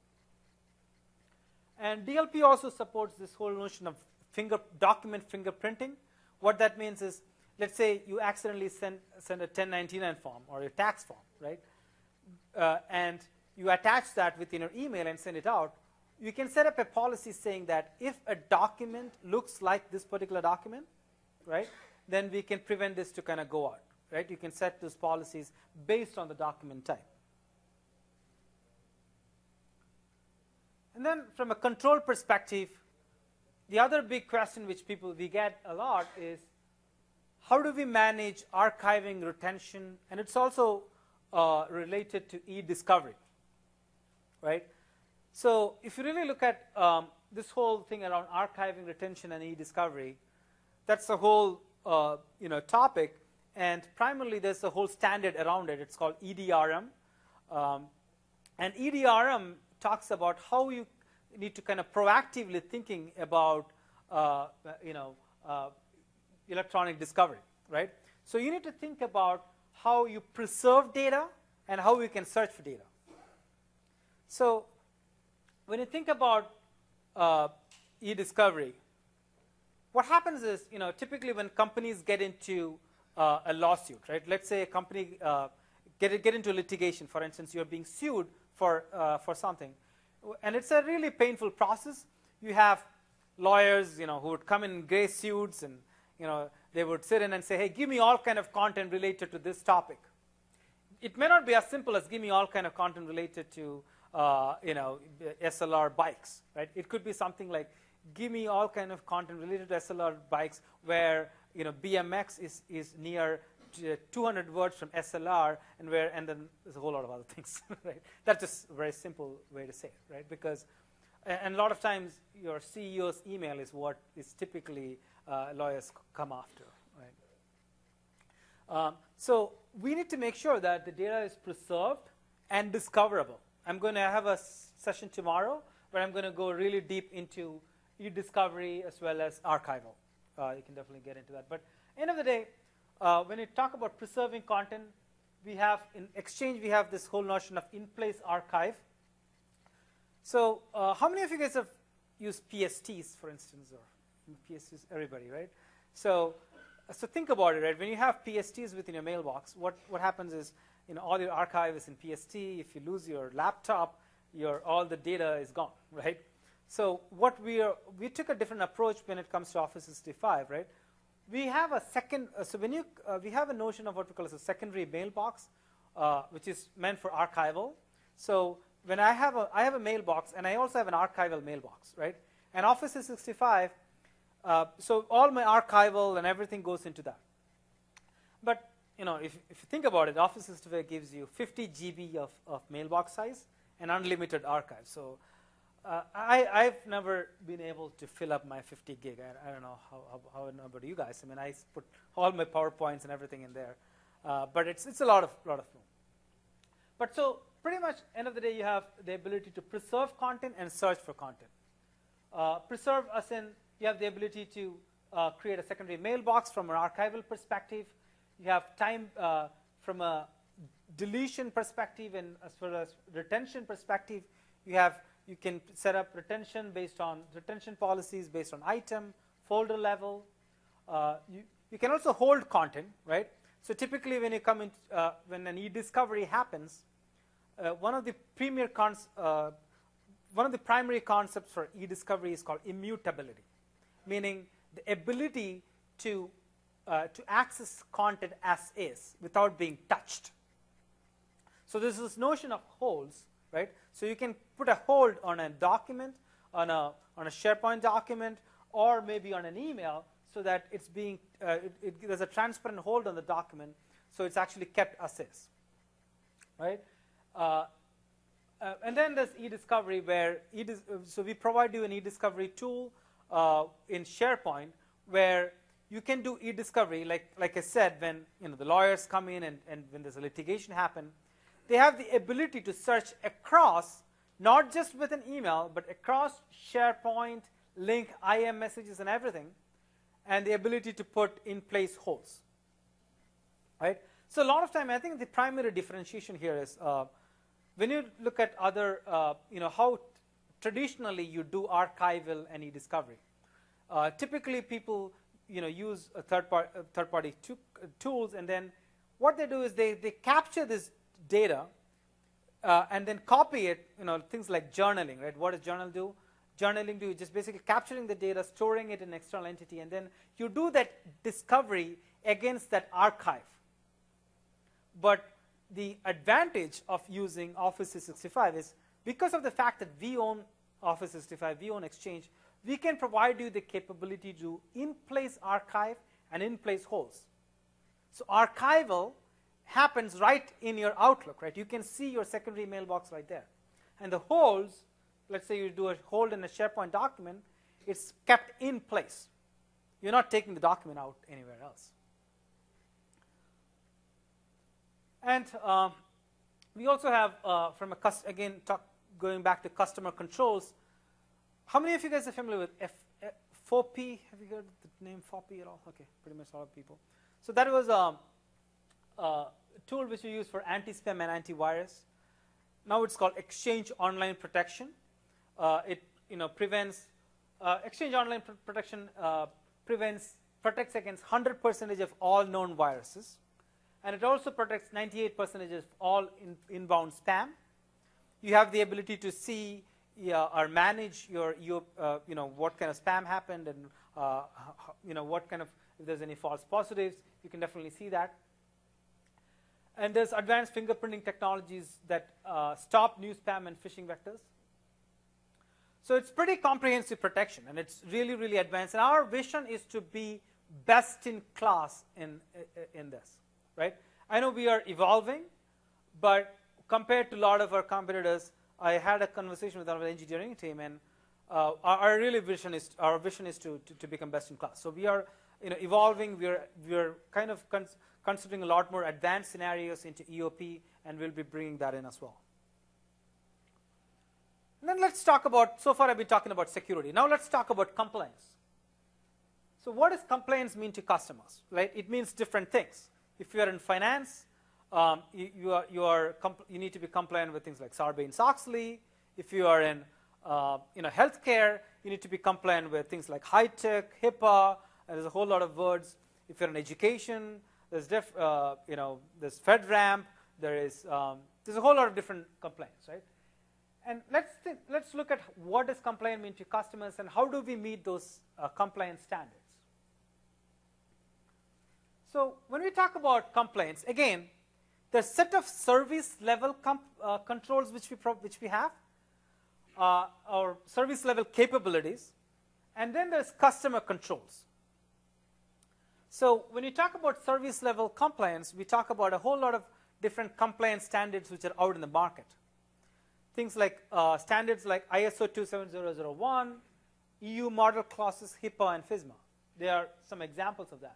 And D L P also supports this whole notion of finger document fingerprinting. What that means is, let's say you accidentally send, send a ten ninety-nine form or a tax form, right? Uh, and you attach that within your email and send it out. You can set up a policy saying that if a document looks like this particular document, right, then we can prevent this to kind of go out, right? You can set those policies based on the document type. And then from a control perspective, the other big question which people we get a lot is, how do we manage archiving, retention? And it's also uh, related to e-discovery, right? So if you really look at um, this whole thing around archiving, retention, and e-discovery, that's a whole uh, you know, topic. And primarily there's a whole standard around it. It's called E D R M. Um, and E D R M talks about how you need to kind of proactively thinking about uh, you know uh, electronic discovery, right? So you need to think about how you preserve data and how you can search for data. So when you think about uh, e-discovery, what happens is, you know, typically when companies get into uh, a lawsuit, right? Let's say a company uh, get get into litigation. For instance, you're being sued for uh, for something, and it's a really painful process. You have lawyers, you know, who would come in gray suits, and you know, they would sit in and say, "Hey, give me all kind of content related to this topic." It may not be as simple as give me all kind of content related to uh, you know, S L R bikes, right? It could be something like, give me all kind of content related to S L R bikes where, you know, B M X is is near two hundred words from S L R, and where and then there's a whole lot of other things, right? That's just a very simple way to say it, right? Because and a lot of times your C E O's email is what is typically uh, lawyers come after, right? Um, so we need to make sure that the data is preserved and discoverable. I'm going to have a session tomorrow where I'm going to go really deep into e-discovery as well as archival. Uh, you can definitely get into that. But end of the day, uh, when you talk about preserving content, we have in Exchange, we have this whole notion of in-place archive. So uh, how many of you guys have used P S Ts, for instance, or P S Ts? Everybody, right? So so think about it, right? When you have P S Ts within your mailbox, what, what happens is, you know, all your archive is in P S T. If you lose your laptop, your all the data is gone, right? So what we are, we took a different approach when it comes to Office three sixty-five, right? We have a second, uh, so when you, uh, we have a notion of what we call as a secondary mailbox, uh, which is meant for archival. So when I have a, I have a mailbox, and I also have an archival mailbox, right? And Office three sixty-five, uh, so all my archival and everything goes into that. But you know, if, if you think about it, Office three sixty-five gives you fifty G B of, of mailbox size and unlimited archive. So uh, I, I've never been able to fill up my fifty gig. I, I don't know how, how, how about you guys. I mean, I put all my PowerPoints and everything in there, uh, but it's it's a lot of lot of room. But so pretty much, end of the day, you have the ability to preserve content and search for content. Uh, preserve, as in you have the ability to uh, create a secondary mailbox from an archival perspective. You have time uh, from a deletion perspective, and as well as retention perspective. You have you can set up retention based on retention policies based on item, folder level. Uh, you you can also hold content, right? So typically, when you come in, uh, when an e-discovery happens, uh, one of the premier cons uh, one of the primary concepts for e-discovery is called immutability, meaning the ability to uh, to access content as is without being touched. So there's this notion of holds, right? So you can put a hold on a document, on a on a SharePoint document, or maybe on an email, so that it's being uh, it, it, there's a transparent hold on the document, so it's actually kept as is, right? Uh, uh, and then there's e-discovery, where e so we provide you an e-discovery tool uh, in SharePoint, where you can do e-discovery, like like I said, when you know the lawyers come in and, and when there's a litigation happen, they have the ability to search across, not just with an email, but across SharePoint, link, I M messages, and everything, and the ability to put in place holds, right? So a lot of time, I think the primary differentiation here is uh, when you look at other, uh, you know, how traditionally you do archival and e-discovery. Uh, typically, people, you know, use a third part, uh, third party to, uh, tools, and then what they do is they they capture this data uh, and then copy it. You know, things like journaling, right? What does journal do? Journaling do just basically capturing the data, storing it in an external entity, and then you do that discovery against that archive. But the advantage of using Office three sixty-five is because of the fact that we own Office three sixty-five, we own Exchange, we can provide you the capability to in-place archive and in-place holds. So archival happens right in your Outlook, right? You can see your secondary mailbox right there. And the holds, let's say you do a hold in a SharePoint document, it's kept in place. You're not taking the document out anywhere else. And uh, we also have, uh, from a cust again, talk, going back to customer controls, how many of you guys are familiar with F F four P? Have you heard the name four P at all? Okay, pretty much a lot of people. So that was a, a tool which we use for anti-spam and antivirus. Now it's called Exchange Online Protection. Uh, it you know prevents uh, Exchange Online pr Protection uh, prevents protects against one hundred percent of all known viruses, and it also protects ninety-eight percent of all in, inbound spam. You have the ability to see yeah, or manage your, your uh, you know what kind of spam happened, and uh, you know what kind of, if there's any false positives, you can definitely see that. And there's advanced fingerprinting technologies that uh, stop new spam and phishing vectors. So it's pretty comprehensive protection, and it's really, really advanced. And our vision is to be best in class in, in this, right? I know we are evolving, but compared to a lot of our competitors, I had a conversation with our engineering team, and uh, our, our really vision is, our vision is to, to, to become best in class. So we are you know, evolving. We are, we are kind of cons considering a lot more advanced scenarios into E O P, and we'll be bringing that in as well. And then let's talk about, so far I've been talking about security. Now let's talk about compliance. So what does compliance mean to customers, right? It means different things. If you are in finance, um, you, you, are, you, are you need to be compliant with things like Sarbanes-Oxley. If you are in uh, you know, healthcare, you need to be compliant with things like high-tech, HIPAA, and there's a whole lot of words. if you're in education, there's diff, uh, you know, there's FedRAMP, there is um, there's a whole lot of different compliance, right? And let's think, let's look at what does compliance mean to customers and how do we meet those uh, compliance standards. So when we talk about compliance, again, there's a set of service level comp, uh, controls which we pro which we have, uh, or service level capabilities, and then there's customer controls. So when you talk about service level compliance, we talk about a whole lot of different compliance standards which are out in the market. Things like uh, standards like I S O two seven zero zero one, E U model clauses, HIPAA, and FISMA. They are some examples of that.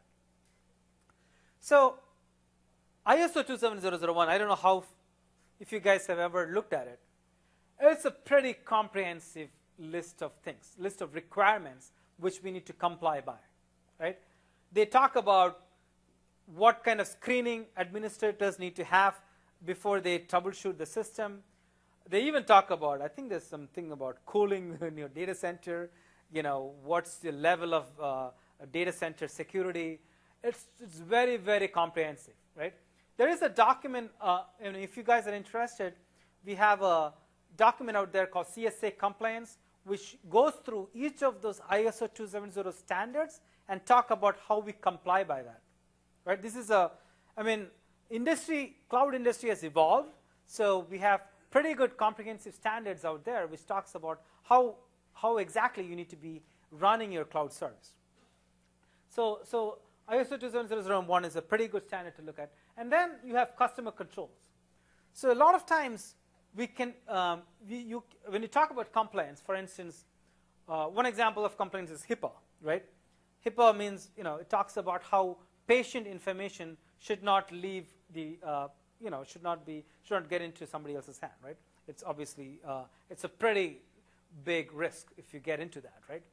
So I S O two seven zero zero one, I don't know how, if you guys have ever looked at it. It's a pretty comprehensive list of things, list of requirements which we need to comply by, right? They talk about what kind of screening administrators need to have before they troubleshoot the system. They even talk about, I think there's something about cooling in your data center, you know, what's the level of uh, data center security. It's, it's very, very comprehensive, right? There is a document, uh, and if you guys are interested, we have a document out there called C S A Compliance, which goes through each of those I S O two seven zero standards and talk about how we comply by that, right? This is a, I mean, industry, cloud industry has evolved, so we have pretty good comprehensive standards out there which talks about how, how exactly you need to be running your cloud service. So, so I S O two seven zero zero one is a pretty good standard to look at. And then you have customer controls. So a lot of times we can, um, we, you, when you talk about compliance, for instance, uh, one example of compliance is HIPAA, right? HIPAA means, you know, it talks about how patient information should not leave the, uh, you know, should not be, should not get into somebody else's hand, right? It's obviously, uh, it's a pretty big risk if you get into that, right?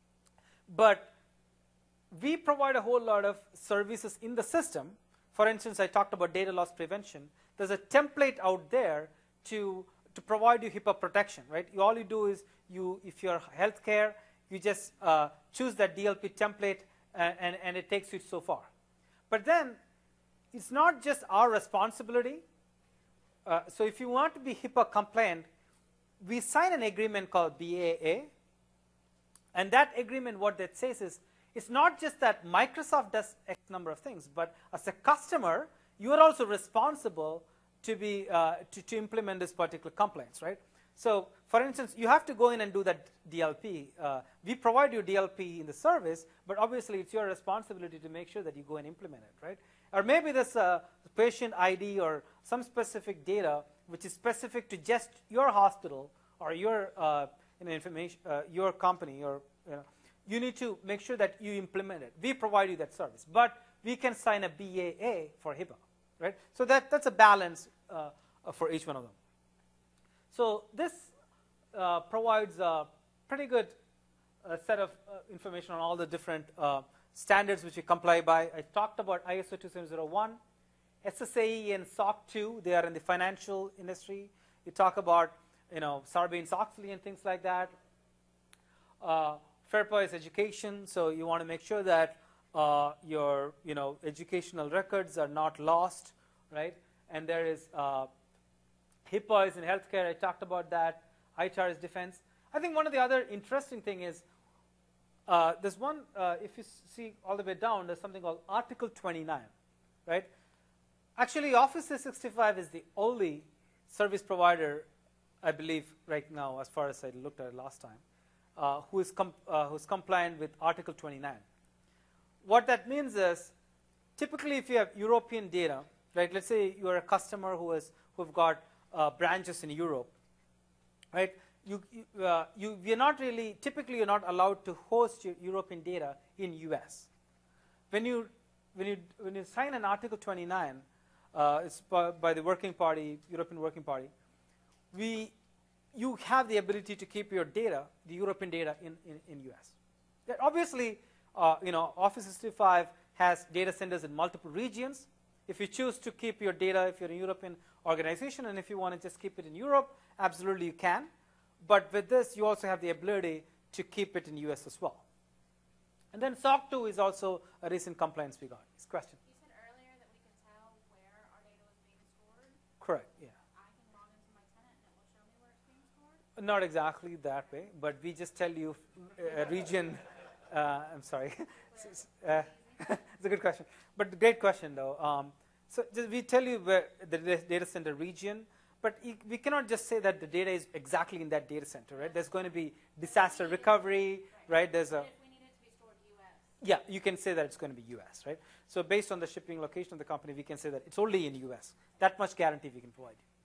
But we provide a whole lot of services in the system. For instance, I talked about data loss prevention. There's a template out there to, to provide you HIPAA protection, right? You, all you do is, you, if you're healthcare, you just uh, choose that D L P template, and, and, and it takes you so far. But then, it's not just our responsibility. Uh, so if you want to be HIPAA compliant, we sign an agreement called B A A. And that agreement, what that says is, it's not just that Microsoft does X number of things, but as a customer, you are also responsible to be uh, to, to implement this particular compliance, right? So, for instance, you have to go in and do that D L P. Uh, we provide you D L P in the service, but obviously it's your responsibility to make sure that you go and implement it, right? Or maybe there's a patient I D or some specific data which is specific to just your hospital or your uh, you know, information, uh, your company, or you know. You need to make sure that you implement it. We provide you that service, but we can sign a B A A for HIPAA, right? So that, that's a balance uh, for each one of them. So this uh, provides a pretty good uh, set of uh, information on all the different uh, standards which we comply by. I talked about I S O two seven zero one, S S A E and S O C two. They are in the financial industry. You talk about, you know, Sarbanes-Oxley and things like that. Uh, FAIRPA is education, so you want to make sure that uh, your, you know, educational records are not lost, right? And there is uh, HIPAA is in healthcare. I talked about that. I T A R is defense. I think one of the other interesting thing is uh, there's one. Uh, if you see all the way down, there's something called Article twenty-nine, right? Actually, Office three sixty-five is the only service provider, I believe, right now, as far as I looked at it last time. Uh, who is com uh, who's compliant with Article twenty-nine. What that means is, typically, if you have European data, right? Let's say you are a customer who has who've got uh, branches in Europe, right? You you, uh, you we are not really typically you're not allowed to host your European data in U S. When you when you when you sign an Article twenty-nine, uh, it's by, by the Working Party, European Working Party, we you have the ability to keep your data, the European data, in, in, in U S. Yeah, obviously, uh, you know, Office three sixty-five has data centers in multiple regions. If you choose to keep your data, if you're a European organization, and if you want to just keep it in Europe, absolutely you can. But with this, you also have the ability to keep it in U S as well. And then S O C two is also a recent compliance we got. This question. You said earlier that we can tell where our data was being stored. Correct, yeah. I can log into my tenant and it will show me where it's being stored? Not exactly that way, but we just tell you a region. Uh, I'm sorry. It's, uh, it's a good question, but great question though. Um, so just we tell you where the data center region, but we cannot just say that the data is exactly in that data center, right? There's going to be disaster recovery, right? There's a But if we need it to be stored U S? yeah, you can say that it's going to be U S, right? So based on the shipping location of the company, we can say that it's only in U S. That much guarantee we can provide you.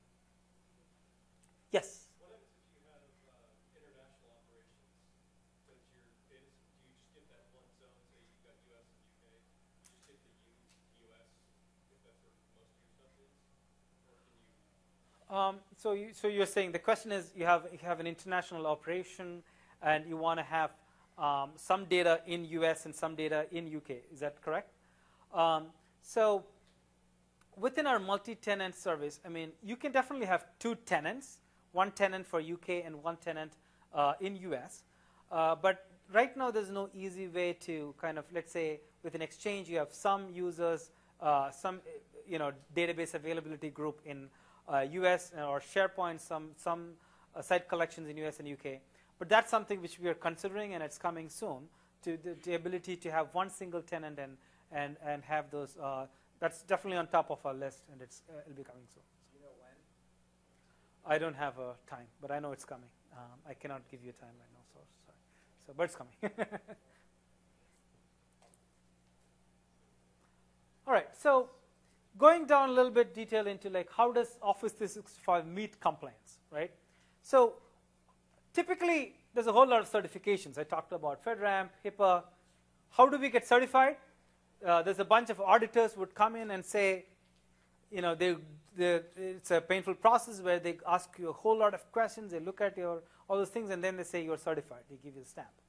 Yes. What happens if you have uh, international operations? Does your data, do you just get that one zone, say you've got U S and U K, you just get the U, U.S. if that's where most of your stuff is? Or can you? Um, so, you, so you're saying the question is you have you have an international operation and you want to have um, some data in U S and some data in U K. Is that correct? Um, so within our multi-tenant service, I mean, you can definitely have two tenants, one tenant for U K and one tenant uh, in U S. Uh, but right now, there's no easy way to kind of, let's say, with an exchange, you have some users, uh, some you know database availability group in uh, U S or SharePoint, some some uh, site collections in U S and U K. But that's something which we are considering, and it's coming soon. To the, the ability to have one single tenant and and and have those. Uh, that's definitely on top of our list, and it's uh, it'll be coming soon. Do you know when? I don't have a time, but I know it's coming. Um, I cannot give you a time right now, so sorry. So, but it's coming. All right. So, going down a little bit detail into like how does Office three sixty-five meet compliance, right? So, typically there's a whole lot of certifications. I talked about FedRAMP, HIPAA. How do we get certified? Uh, there's a bunch of auditors would come in and say, you know, they, they, it's a painful process where they ask you a whole lot of questions. They look at your all those things, and then they say you're certified. They give you a stamp.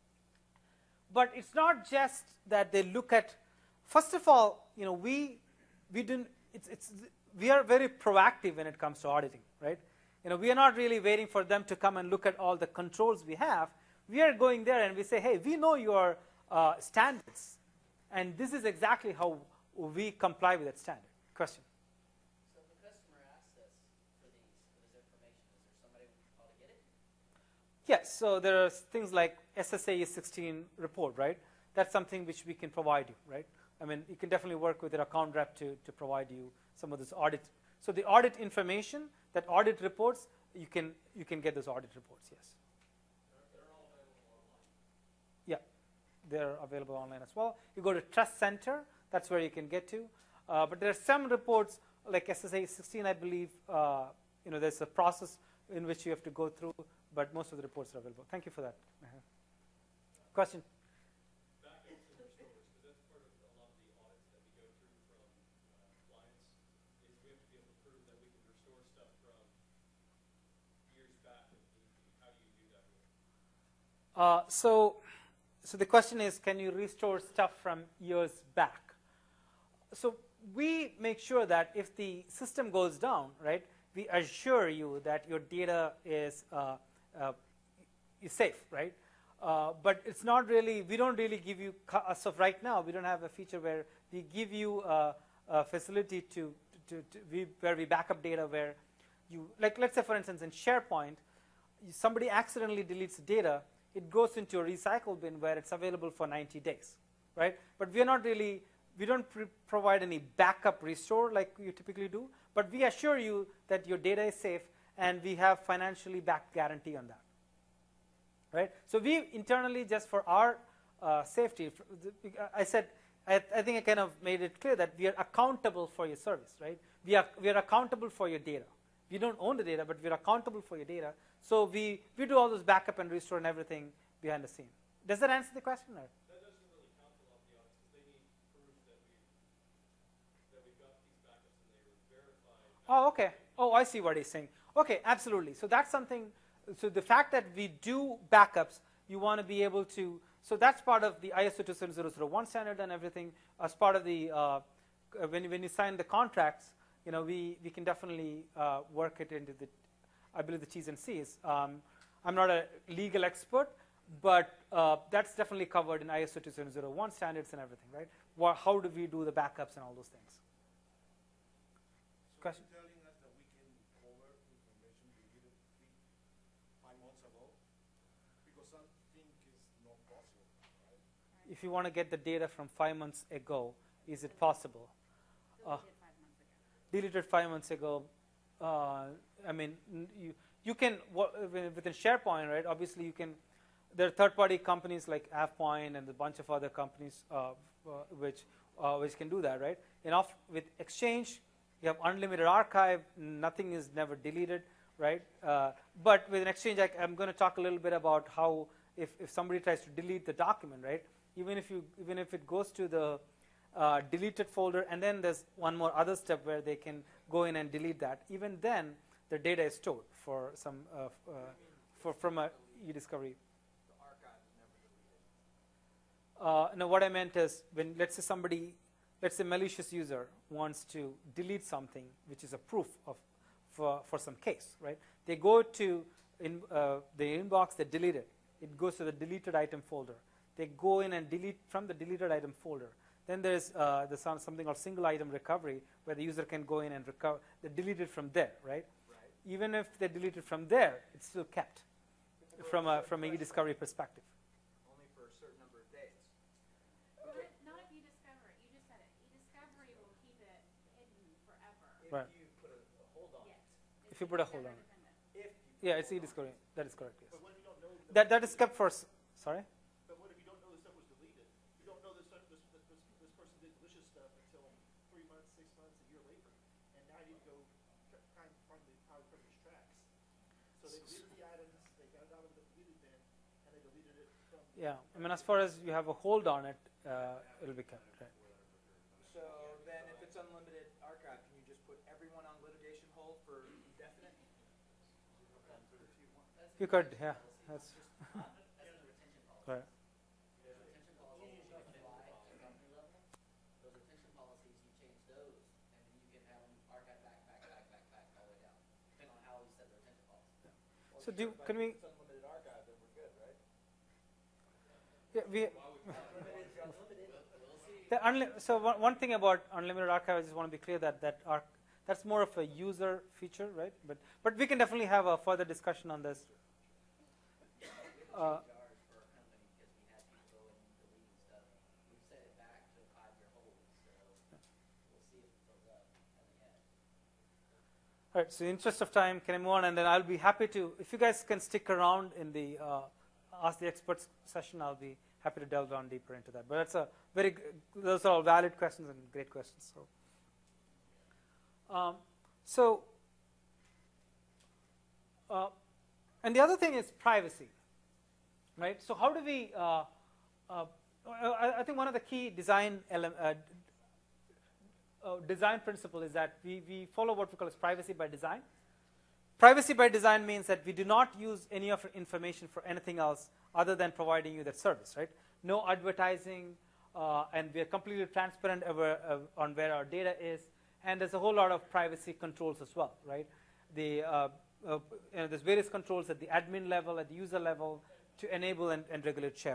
But it's not just that they look at. First of all, you know, we we didn't. It's, it's we are very proactive when it comes to auditing, right? You know, we are not really waiting for them to come and look at all the controls we have. We are going there and we say, hey, we know your uh, standards, and this is exactly how we comply with that standard. Question. So if the customer asks us for these, for this information, is there somebody we can call to get it? Yes, so there are things like S S A E sixteen report, right? That's something which we can provide you, right? I mean, you can definitely work with your account rep to, to provide you some of this audit. So the audit information, that audit reports, you can you can get those audit reports, yes. They're, they're all available online. Yeah, they're available online as well. You go to Trust Center, that's where you can get to. Uh, but there are some reports, like S S A E sixteen, I believe, uh, you know, there's a process in which you have to go through, but most of the reports are available. Thank you for that. Uh-huh. Question? Backups and restores, because that's part of a lot of the audits that we go through from uh, clients, is we have to be able to prove that we can restore stuff from years back. How do you do that? Uh, so, so the question is, can you restore stuff from years back? So we make sure that if the system goes down, right, we assure you that your data is uh, uh, is safe, right? Uh, but it's not really. We don't really give you. As of right now, we don't have a feature where we give you a, a facility to, to, to we, where we back up data where you like. Let's say, for instance, in SharePoint, somebody accidentally deletes data. It goes into a recycle bin where it's available for ninety days, right? But we are not really. We don't pre provide any backup restore like you typically do, but we assure you that your data is safe, and we have financially backed guarantee on that. Right? So we internally, just for our uh, safety, I said, I, I think I kind of made it clear that we are accountable for your service. Right? We are we are accountable for your data. We don't own the data, but we are accountable for your data. So we we do all those backup and restore and everything behind the scene. Does that answer the question? Or? Oh, okay. Oh, I see what he's saying. Okay, absolutely. So that's something. So the fact that we do backups, you want to be able to. So that's part of the I S O two seven thousand one standard and everything. As part of the uh, when when you sign the contracts, you know, we we can definitely uh, work it into the, I believe, the T's and C's. Um, I'm not a legal expert, but uh, that's definitely covered in I S O two seven zero one standards and everything, right? Wha- how do we do the backups and all those things? So Question? you're telling us that we can recover information deleted three, five months ago? Because I think it's not possible, right? If you want to get the data from five months ago, is it possible? Uh, deleted five months ago. Uh, I mean, n- you you can wha- within SharePoint, right? Obviously, you can. There are third-party companies like AvePoint and a bunch of other companies uh, uh, which uh, which can do that, right? And off with Exchange, you have unlimited archive. Nothing is never deleted, right? Uh, but with an Exchange, I, I'm going to talk a little bit about how if if somebody tries to delete the document, right? Even if you even if it goes to the uh, deleted folder, and then there's one more other step where they can go in and delete that. Even then, the data is stored for some uh, f- uh, for from a e-discovery. The archive is never deleted. Uh, no, what I meant is when let's say somebody, let's say malicious user wants to delete something, which is a proof of for for some case, right? They go to in uh, the inbox, they delete it. It goes to the deleted item folder. They go in and delete from the deleted item folder. Then there's uh, there's some- something called single item recovery, where the user can go in and recover. They delete it from there, right? Right. Even if they delete it from there, it's still kept from a from a e-discovery perspective. Only for a certain number of days. Not, not if you discover it. You just said it. E-discovery will keep it hidden forever. If Right. you put a, a hold on Yes. If you put a hold on it. Dependent. it. If you Yeah, it's e-discovery. That is correct. Yes. But what if you don't know? That that is kept for. s- Sorry. But what if you don't know this stuff was deleted? You don't know this stuff, this, this, this, this person did malicious stuff until three months, six months, a year later, and now you need to go try try and find the how to find these tracks. So they deleted the items, they got it out of the deleted bin, and they deleted it from. Yeah. I mean, as far as you have a hold on it, uh, it'll be kept. Right. So then if it's unlimited archive, can you just put everyone on litigation hold for indefinite? You could. Yeah. That's right. Those retention policies you apply at the company level, those retention policies, you change those, and then you can have them archive back, back, back, back, back, all the way down, depending on how you set the retention policy. So do But can we? if it's unlimited archive, then we're good, right? Yeah, we. Unlimited is unlimited. The unli- so one, one thing about unlimited archive, I just want to be clear that that arc, that's more of a user feature, right? But but we can definitely have a further discussion on this. Uh, Ours for our company, because we had people go in and deleting stuff, we set it back to a five-year hold, so we'll see if it fills up, haven't yet. all right. So in the interest of time, can I move on? And then I'll be happy to, if you guys can stick around in the uh, Ask the Experts session, I'll be happy to delve down deeper into that. But that's a very, g- those are all valid questions and great questions. So, um, so, uh, and the other thing is privacy, right? So how do we? Uh, uh, I, I think one of the key design ele- uh, uh, design principle is that we we follow what we call as privacy by design. Privacy by design means that we do not use any of our information for anything else other than providing you that service, right? No advertising, uh, and we are completely transparent over, uh, on where our data is, and there's a whole lot of privacy controls as well, right? The, uh, uh, you know, there's various controls at the admin level, at the user level, to enable and, and regulate sharing.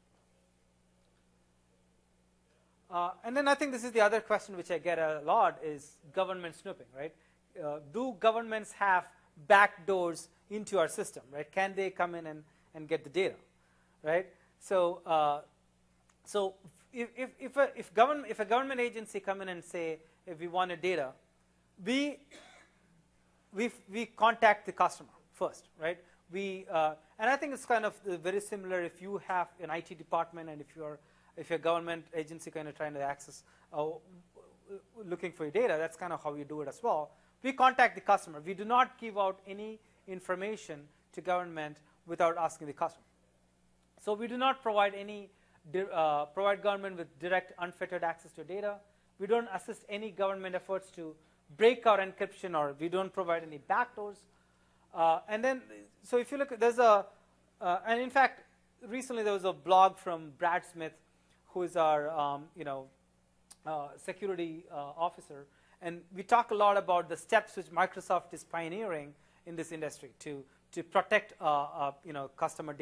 Uh, and then I think this is the other question which I get a lot is government snooping, right? Uh, do governments have back doors into our system, right? Can they come in and, and get the data, right? So, uh, so if if if a, if government if a government agency come in and say if we wanted data, we we we contact the customer first, right? We uh, and I think it's kind of very similar if you have an I T department and if you're if you're a government agency kind of trying to access uh, looking for your data, that's kind of how you do it as well. We contact the customer. We do not give out any information to government without asking the customer. So we do not provide any uh, provide government with direct unfettered access to data. We don't assist any government efforts to break our encryption, or we don't provide any backdoors. Uh, and then, so if you look, there's a, uh, and in fact, recently there was a blog from Brad Smith, who is our, um, you know, uh, security uh, officer, and we talk a lot about the steps which Microsoft is pioneering in this industry to to protect, uh, uh, you know, customer data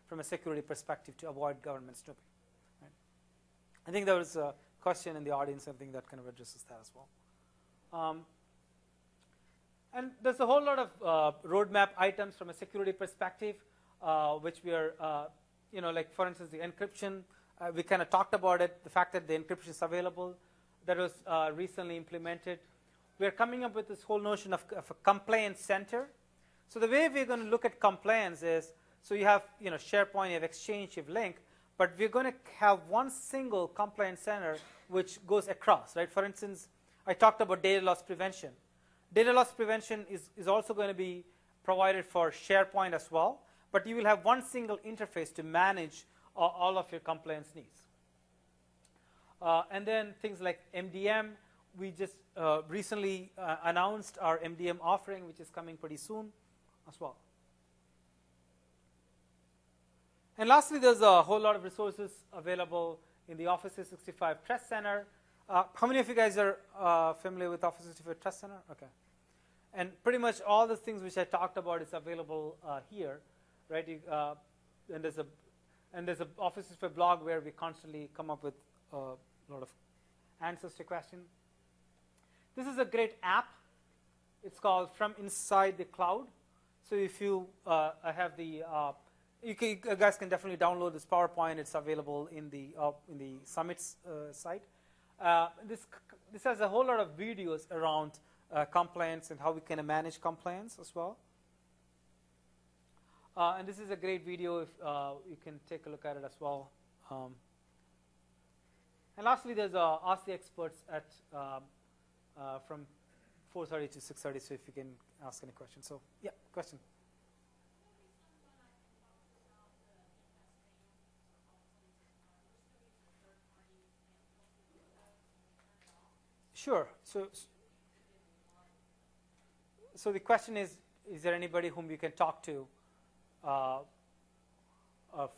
from a security perspective to avoid government snooping. Right? I think there was a question in the audience. I think that kind of addresses that as well. Um, and there's a whole lot of uh, roadmap items from a security perspective, uh, which we are, uh, you know, like for instance, the encryption. Uh, we kind of talked about it. The fact that the encryption is available, that was uh, recently implemented. We are coming up with this whole notion of, of a compliance center. So the way we're going to look at compliance is, so you have, you know, SharePoint, you have Exchange, you have Lync, but we're going to have one single compliance center which goes across, right? For instance, I talked about data loss prevention. Data loss prevention is, is also going to be provided for SharePoint as well, but you will have one single interface to manage all, all of your compliance needs. Uh, and then things like M D M, we just uh, recently uh, announced our M D M offering, which is coming pretty soon as well. And lastly, there's a whole lot of resources available in the Office three sixty-five Trust Center. Uh, how many of you guys are uh, familiar with Office three sixty-five Trust Center? Okay. And pretty much all the things which I talked about is available uh, here, right? You, uh, and there's a and there's a Office three sixty-five blog where we constantly come up with uh, a lot of answers to questions. This is a great app. It's called From Inside the Cloud. So if you uh, have the uh, You, can, you guys can definitely download this PowerPoint. It's available in the uh, in the Summit's uh, site. Uh, this this has a whole lot of videos around uh, compliance and how we can manage compliance as well. Uh, and this is a great video. If uh, you can take a look at it as well. Um, and lastly, there's uh, Ask the Experts at um, uh, from four thirty to six thirty. So if you can ask any questions. So yeah, question. Sure. So, so the question is: is there anybody whom you can talk to? Uh, uh,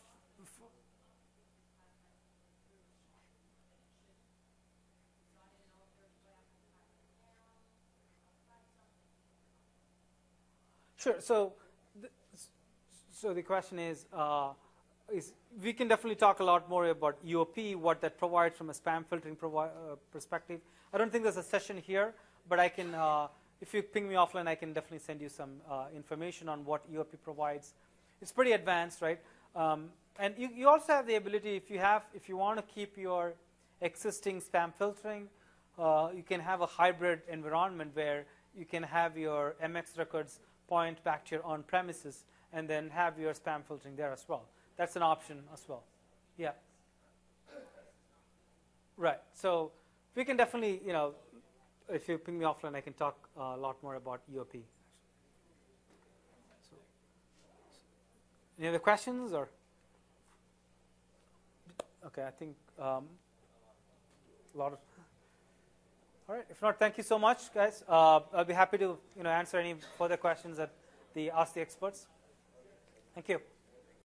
sure. So, th so the question is: uh, is we can definitely talk a lot more about U O P, what that provides from a spam filtering provi uh, perspective. I don't think there's a session here, but I can, uh, if you ping me offline, I can definitely send you some uh, information on what U O P provides. It's pretty advanced, right? Um, and you, you also have the ability, if you have, if you want to keep your existing spam filtering, uh, you can have a hybrid environment where you can have your M X records point back to your on-premises and then have your spam filtering there as well. That's an option as well. Yeah. Right. So we can definitely, you know, if you ping me offline, I can talk uh, a lot more about U O P. So, any other questions or? Okay, I think um, a lot of. All right. If not, thank you so much, guys. Uh, I'll be happy to, you know, answer any further questions at the Ask the Experts. Thank you.